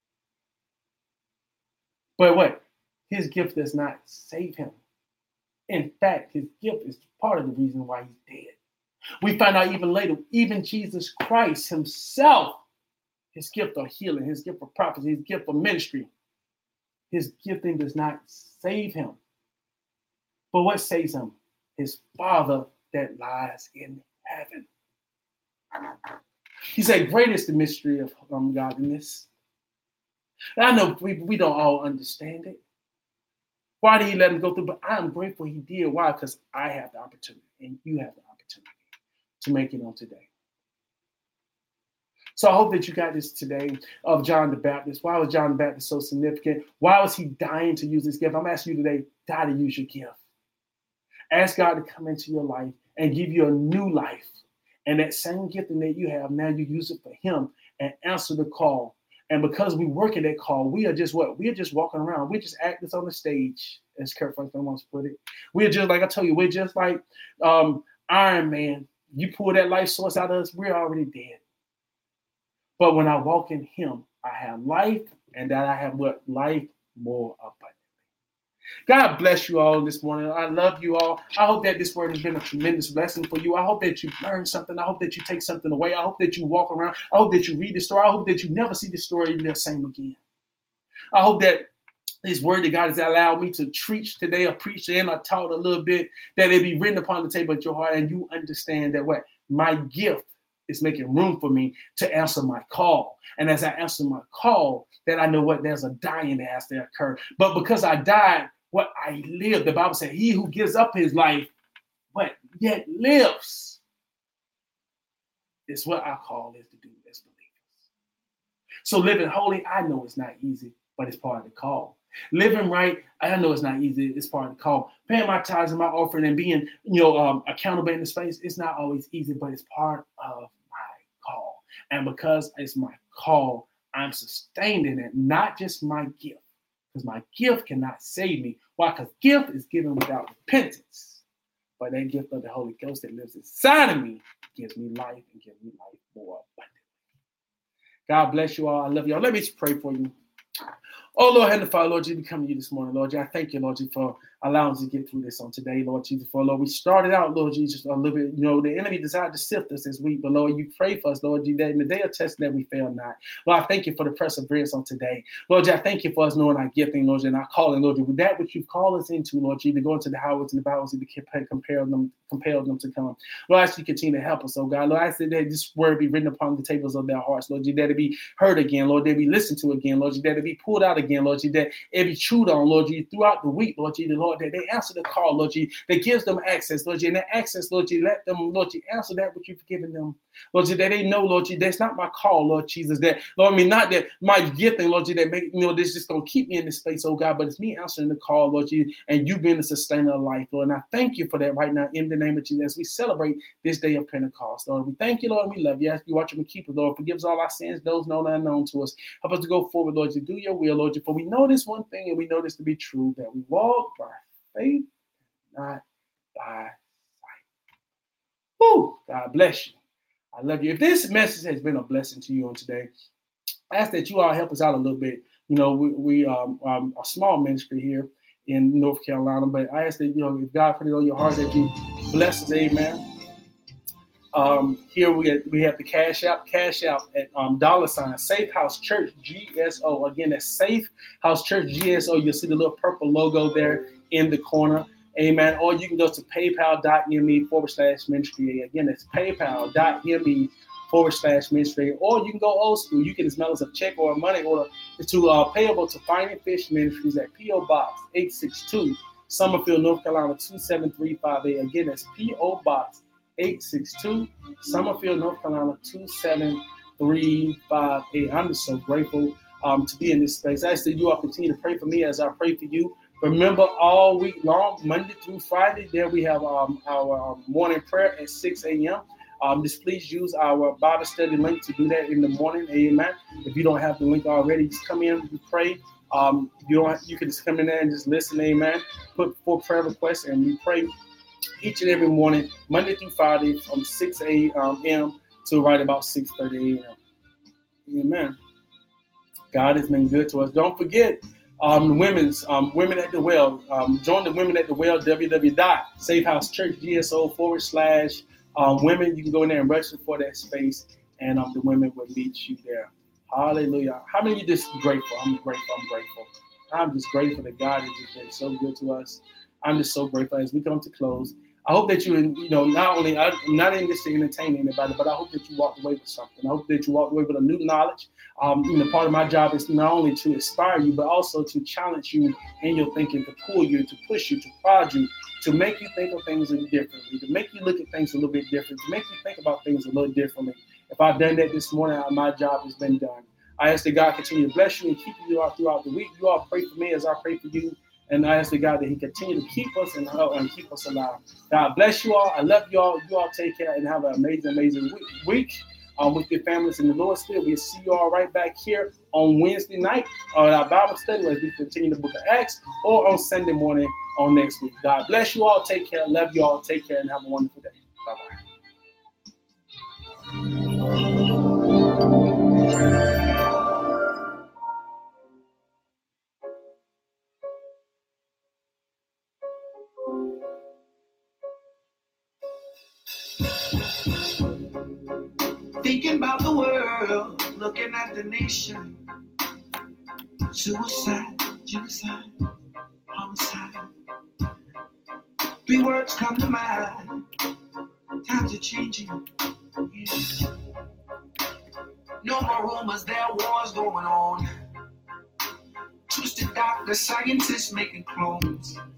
But what? His gift does not save him. In fact, his gift is part of the reason why he's dead. We find out even later, even Jesus Christ himself, his gift of healing, his gift of prophecy, his gift of ministry, his gifting does not save him. But what saves him? His Father that lies in heaven. He said, great is the mystery of um, godliness. And I know we, we don't all understand it. Why did he let him go through? But I'm grateful he did. Why? Because I have the opportunity and you have the opportunity to make it on today. So I hope that you got this today of John the Baptist. Why was John the Baptist so significant? Why was he dying to use his gift? I'm asking you today, die to use your gift. Ask God to come into your life and give you a new life. And that same gifting that you have, now you use it for him and answer the call. And because we work in that call, we are just what? We are just walking around. We're just actors on the stage, as Kurt Franklin wants to put it. We're just, like I told you, we're just like um, Iron Man. You pull that life source out of us, we're already dead. But when I walk in him, I have life, and that I have what? Life more abundantly. God bless you all this morning. I love you all. I hope that this word has been a tremendous blessing for you. I hope that you learned something. I hope that you take something away. I hope that you walk around. I hope that you read the story. I hope that you never see the story the same again. I hope that this word that God has allowed me to preach today, or preach and I taught a little bit, that it be written upon the table of your heart, and you understand that what my gift is making room for me to answer my call. And as I answer my call, that I know what there's a dying that has to occur. But because I died, what I live, the Bible said, he who gives up his life, what yet lives, is what our call is to do as believers. So living holy, I know it's not easy, but it's part of the call. Living right, I know it's not easy. It's part of the call. Paying my tithes and my offering and being, you know, um, accountable in the space, it's not always easy, but it's part of my call. And because it's my call, I'm sustained in it, not just my gift. Because my gift cannot save me. Why? Because gift is given without repentance. But that gift of the Holy Ghost that lives inside of me gives me life and gives me life more abundantly. God bless you all. I love you all. Let me just pray for you. Oh, Lord, Heavenly Father, Lord Jesus, we come to you this morning, Lord Jesus. I thank you, Lord Jesus, for allowing us to get through this on today, Lord Jesus. For, Lord, we started out, Lord Jesus, a little bit, you know, the enemy desired to sift us this week, but, Lord, you pray for us, Lord Jesus, that in the day of testing that we fail not. Lord, I thank you for the perseverance on today. Lord Jesus, I thank you for us knowing our gifting, Lord Jesus, and our calling, Lord Jesus, with that which you've called us into, Lord Jesus, to go into the highways and the byways and to compel them, compel them to come. Lord, I ask you to continue to help us, oh God. Lord, I ask that this word be written upon the tables of their hearts, Lord Jesus, that it be heard again, Lord, that it be listened to again, Lord Jesus, that it be pulled out again, Lord Jesus, that it be chewed on, Lord Jesus, throughout the week, Lord Jesus, Lord, that they answer the call, Lord Jesus, that gives them access, Lord Jesus, and that access, Lord Jesus, let them, Lord Jesus, answer that which you've given them, Lord Jesus, that they know, Lord Jesus, that's not my call, Lord Jesus, that, Lord, I mean, not that my gifting, Lord Jesus, that make, you know, this is just going to keep me in this space, oh God, but it's me answering the call, Lord Jesus, and you being the sustainer of life, Lord, and I thank you for that right now in the name of Jesus, as we celebrate this day of Pentecost, Lord, we thank you, Lord, and we love you, as you watch them and keep us, Lord, forgive us all our sins, those known and unknown to us, help us to go forward, Lord, to do your will, Lord, for we know this one thing, and we know this to be true, that we walk by faith, not by sight. Woo! God bless you. I love you. If this message has been a blessing to you on today, I ask that you all help us out a little bit. You know, we, we um, um, a small ministry here in North Carolina, but I ask that, you know, if God put it on your heart, that you bless us, amen. Um, here we have, we have the cash out, cash out at um, dollar sign Safe House Church G S O. Again, that's Safe House Church G S O. You'll see the little purple logo there in the corner. Amen. Or you can go to paypal.me forward slash ministry. Again, that's paypal.me forward slash ministry. Or you can go old school. You can just mail us a check or a money order to uh, payable to Finding Fish Ministries at P O Box eight sixty-two, Summerfield, North Carolina two seven three five eight. Again, that's P O Box eight sixty-two, Summerfield, North Carolina two seven three five eight. I'm just so grateful um, to be in this space. I ask that you all continue to pray for me as I pray for you. Remember, all week long, Monday through Friday, there we have um, our um, morning prayer at six a.m. Um, just please use our Bible study link to do that in the morning. Amen. If you don't have the link already, just come in and pray. Um, you don't. You can just come in there and just listen. Amen. Put four prayer requests and we pray each and every morning, Monday through Friday, from six a.m. to right about six thirty a.m. Amen. God has been good to us. Don't forget, um, women's um, Women at the Well. Um, join the Women at the Well, www.safehousechurchgso forward slash um, women. You can go in there and register for that space, and um, the women will meet you there. Hallelujah. How many of you just grateful? I'm grateful. I'm grateful. I'm just grateful that God has just been so good to us. I'm just so grateful as we come to close. I hope that you, you know, not only, I'm not in this to entertain anybody, but I hope that you walk away with something. I hope that you walk away with a new knowledge. Um, you know, part of my job is not only to inspire you, but also to challenge you in your thinking, to pull you, to push you, to prod you, to make you think of things differently, to make you look at things a little bit different, to make you think about things a little differently. If I've done that this morning, my job has been done. I ask that God continue to bless you and keep you all throughout the week. You all pray for me as I pray for you. And I ask the God that he continue to keep us and, uh, and keep us alive. God bless you all. I love you all. You all take care and have an amazing, amazing week, week um, with your families in the Lord's Spirit. We'll see you all right back here on Wednesday night on our Bible study as we continue the book of Acts, or on Sunday morning on next week. God bless you all. Take care. Love you all. Take care and have a wonderful day. Bye-bye. Thinking about the world, looking at the nation. Suicide, genocide, homicide. Three words come to mind. Times are changing. Yeah. No more rumors, there are wars going on. Twisted doctors, scientists making clones.